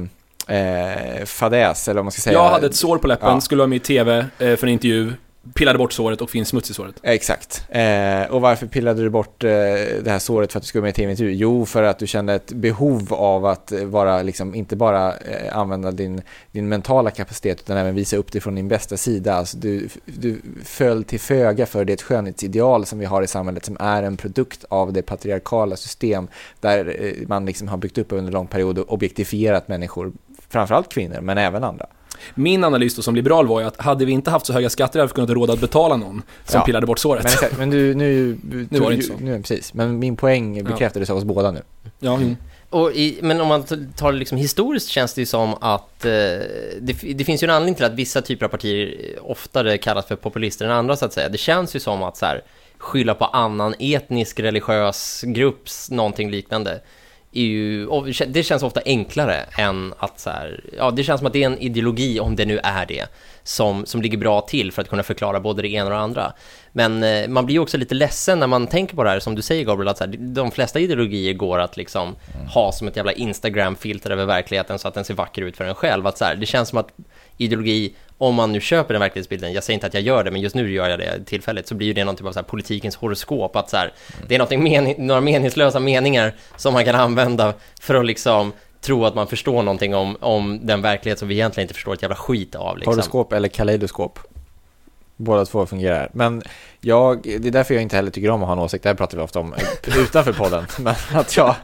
Eh, fadäs, eller om man ska säga. Jag hade ett sår på läppen, ja. Skulle vara med i tv eh, för en intervju, pillade bort såret och finns smuts i såret. Exakt. Eh, och varför pillade du bort eh, det här såret för att du skulle vara med i tv-intervju? Jo, för att du kände ett behov av att vara, liksom, inte bara eh, använda din, din mentala kapacitet, utan även visa upp det från din bästa sida. Alltså, du, du föll till föga för det skönhetsideal som vi har i samhället, som är en produkt av det patriarkala system där eh, man liksom har byggt upp under lång period och objektifierat människor, framförallt kvinnor, men även andra. Min analys då som liberal var ju att hade vi inte haft så höga skatter hade vi kunnat råda att betala någon som ja. pillade bort såret. Men, men du, nu, nu var det inte så. Nu, precis. Men min poäng bekräftades ja. av oss båda nu. Ja, mm. Och i, men om man tar det liksom historiskt, känns det ju som att eh, det, det finns ju en anledning till att vissa typer av partier oftare kallas för populister än andra, så att säga. Det känns ju som att så här, skylla på annan etnisk, religiös grupps, någonting liknande, är ju, och det känns ofta enklare än att så här, ja, det känns som att det är en ideologi, om det nu är det, som, som ligger bra till för att kunna förklara både det ena och det andra. Men eh, man blir ju också lite ledsen när man tänker på det här, som du säger, Gabriel, att så här, de flesta ideologier går att liksom mm. ha som ett jävla Instagram-filter över verkligheten så att den ser vacker ut för en själv. Att så här, det känns som att ideologi, om man nu köper den verklighetsbilden, jag säger inte att jag gör det, men just nu gör jag det tillfälligt, så blir ju det någon typ av så här politikens horoskop, att så här, mm. det är någonting men- några meningslösa meningar som man kan använda för att liksom tro att man förstår någonting om, om den verklighet som vi egentligen inte förstår ett jävla skit av. Liksom. Horoskop eller kaleidoskop. Båda två fungerar. Men jag, det är därför jag inte heller tycker om att ha en åsikt. Det här pratar vi ofta om utanför podden. Men att jag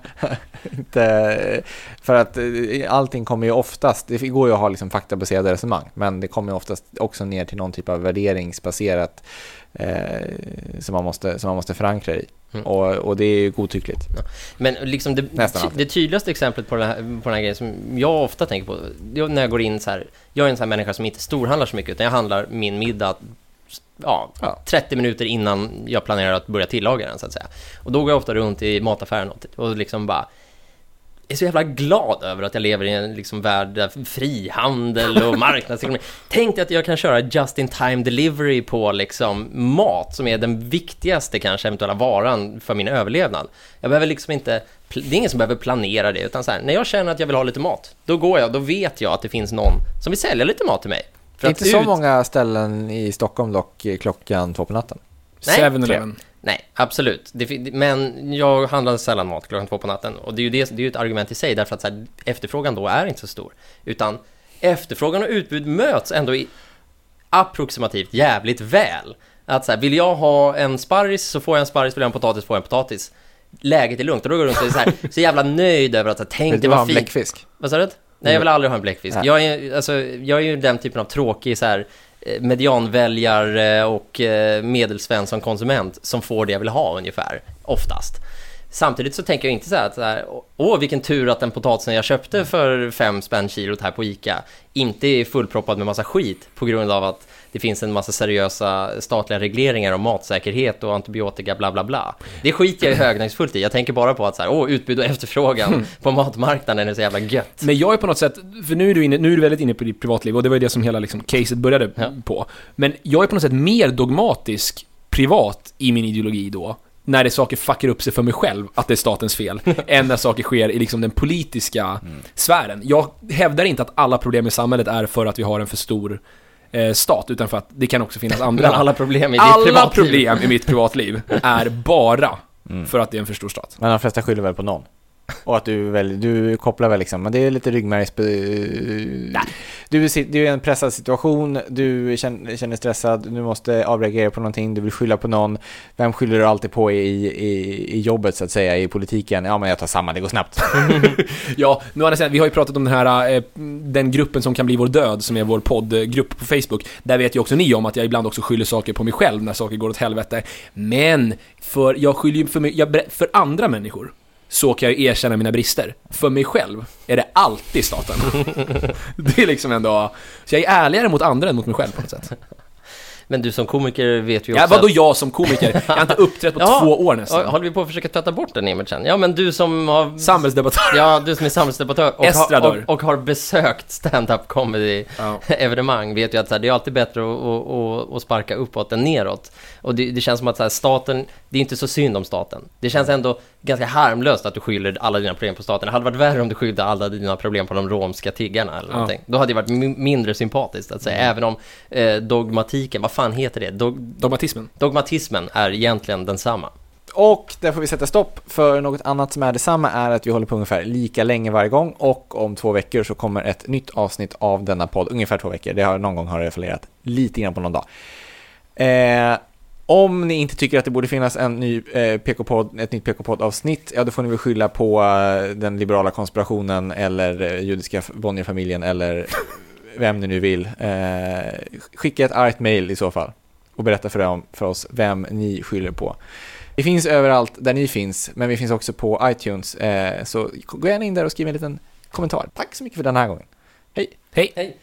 inte... För att allting kommer ju oftast... Det går ju att ha liksom faktabaserade resonemang. Men det kommer ju oftast också ner till någon typ av värderingsbaserat eh, som, man måste, som man måste förankra i. Mm. Och, och det är ju godtyckligt. Ja. Men liksom det, ty- det tydligaste exemplet på den, här, på den här grejen som jag ofta tänker på, det, när jag går in så här, jag är en sån här människa som inte storhandlar så mycket, utan jag handlar min middag ja, ja. trettio minuter innan jag planerar att börja tillaga den, så att säga. Och då går jag ofta runt i mataffären och, och liksom bara är så jävla glad över att jag lever i en liksom värld där frihandel och marknadsekonomi. Tänk dig att jag kan köra just-in-time delivery på liksom mat, som är den viktigaste kanske eventuella varan för min överlevnad. Jag behöver liksom inte, det är ingen som behöver planera det, utan så här, när jag känner att jag vill ha lite mat, då går jag, då vet jag att det finns någon som vill sälja lite mat till mig. För inte så ut... många ställen i Stockholm dock klockan två på natten. seven-Eleven. Nej, absolut. Det, men jag handlar sällan mat klockan två på natten. Och det är ju, det, det är ju ett argument i sig, därför att så här, efterfrågan då är inte så stor. Utan efterfrågan och utbud möts ändå i approximativt jävligt väl. Att så här, vill jag ha en sparris så får jag en sparris, vill jag ha en potatis får jag en potatis. Läget är lugnt, och då går du runt och är så, här, så jävla nöjd över att tänk vill det var fint. Vill du ha en bläckfisk? Vad sa du? Nej, jag vill aldrig ha en bläckfisk. Jag är, alltså, jag är ju den typen av tråkig så här, medianväljare och medelsvän som konsument som får det jag vill ha ungefär, oftast. Samtidigt så tänker jag inte så här, att så här, åh vilken tur att den potatisen jag köpte för fem spänn kilot här på Ica inte är fullproppad med massa skit på grund av att det finns en massa seriösa statliga regleringar om matsäkerhet och antibiotika bla bla bla. Det skiter jag högnöjsfullt i. Jag tänker bara på att så här, åh, utbud och efterfrågan på matmarknaden är så jävla gött. Men jag är på något sätt, för nu är du, inne, nu är du väldigt inne på ditt privatliv, och det var ju det som hela liksom, caset började ja. på. Men jag är på något sätt mer dogmatisk privat i min ideologi då, när det saker fuckar upp sig för mig själv, att det är statens fel, än när saker sker i liksom den politiska mm. sfären. Jag hävdar inte att alla problem i samhället är för att vi har en för stor eh, stat, utan för att det kan också finnas andra. alla problem i ditt alla privatliv. problem i mitt privatliv är bara mm. för att det är en för stor stat. Men de flesta skyller väl på någon. Och att du väl, du kopplar väl liksom, men det är lite ryggmärgs. Du, du är i en pressad situation, du känner, känner stressad, du måste avreagera på någonting, du vill skylla på någon. Vem skyller du alltid på i, i, i jobbet så att säga, i politiken? Ja, men jag tar samma, det går snabbt. Ja, nu har jag, vi har ju pratat om den här eh, den gruppen som kan bli vår död, som är vår poddgrupp på Facebook. Där vet ju också ni om att jag ibland också skyller saker på mig själv när saker går åt helvete. Men för jag skyller ju för mig, jag, för andra människor så kan jag erkänna mina brister. För mig själv är det alltid staten. Det är liksom ändå, så jag är ärligare mot andra än mot mig själv på något sätt. Men du som komiker vet ju också... Ja, vadå jag som komiker? Jag har inte uppträtt på ja, två år nästan. Håller vi på att försöka tvätta bort den imagen? Ja, men du som har... Samhällsdebattör. Ja, du som är samhällsdebattör och, har, och, och har besökt stand-up comedy-evenemang, ja. vet ju att så här, det är alltid bättre att, att, att sparka uppåt än neråt. Och det, det känns som att så här, staten, det är inte så synd om staten. Det känns ändå ganska harmlöst att du skyller alla dina problem på staten. Det hade varit värre om du skyllde alla dina problem på de romska tiggarna eller ja. någonting. Då hade det varit m- mindre sympatiskt att säga, mm. även om eh, dogmatiken, vad fan heter det? Dog- Dogmatismen. Dogmatismen är egentligen densamma. Och där får vi sätta stopp, för något annat som är detsamma är att vi håller på ungefär lika länge varje gång, och om två veckor så kommer ett nytt avsnitt av denna podd, ungefär två veckor. Det har någon gång har det fallerat lite grann på någon dag. Eh, om ni inte tycker att det borde finnas en ny eh, P K-podd, ett nytt P K-podd-avsnitt, ja då får ni väl skylla på eh, den liberala konspirationen eller eh, judiska Bonnier-familjen eller vem ni nu vill. Eh, skicka ett argt mail i så fall och berätta för, dem, för oss vem ni skyller på. Vi finns överallt där ni finns, men vi finns också på iTunes. Eh, så gå gärna in där och skriv en liten kommentar. Tack så mycket för den här gången. Hej! Hej! Hej.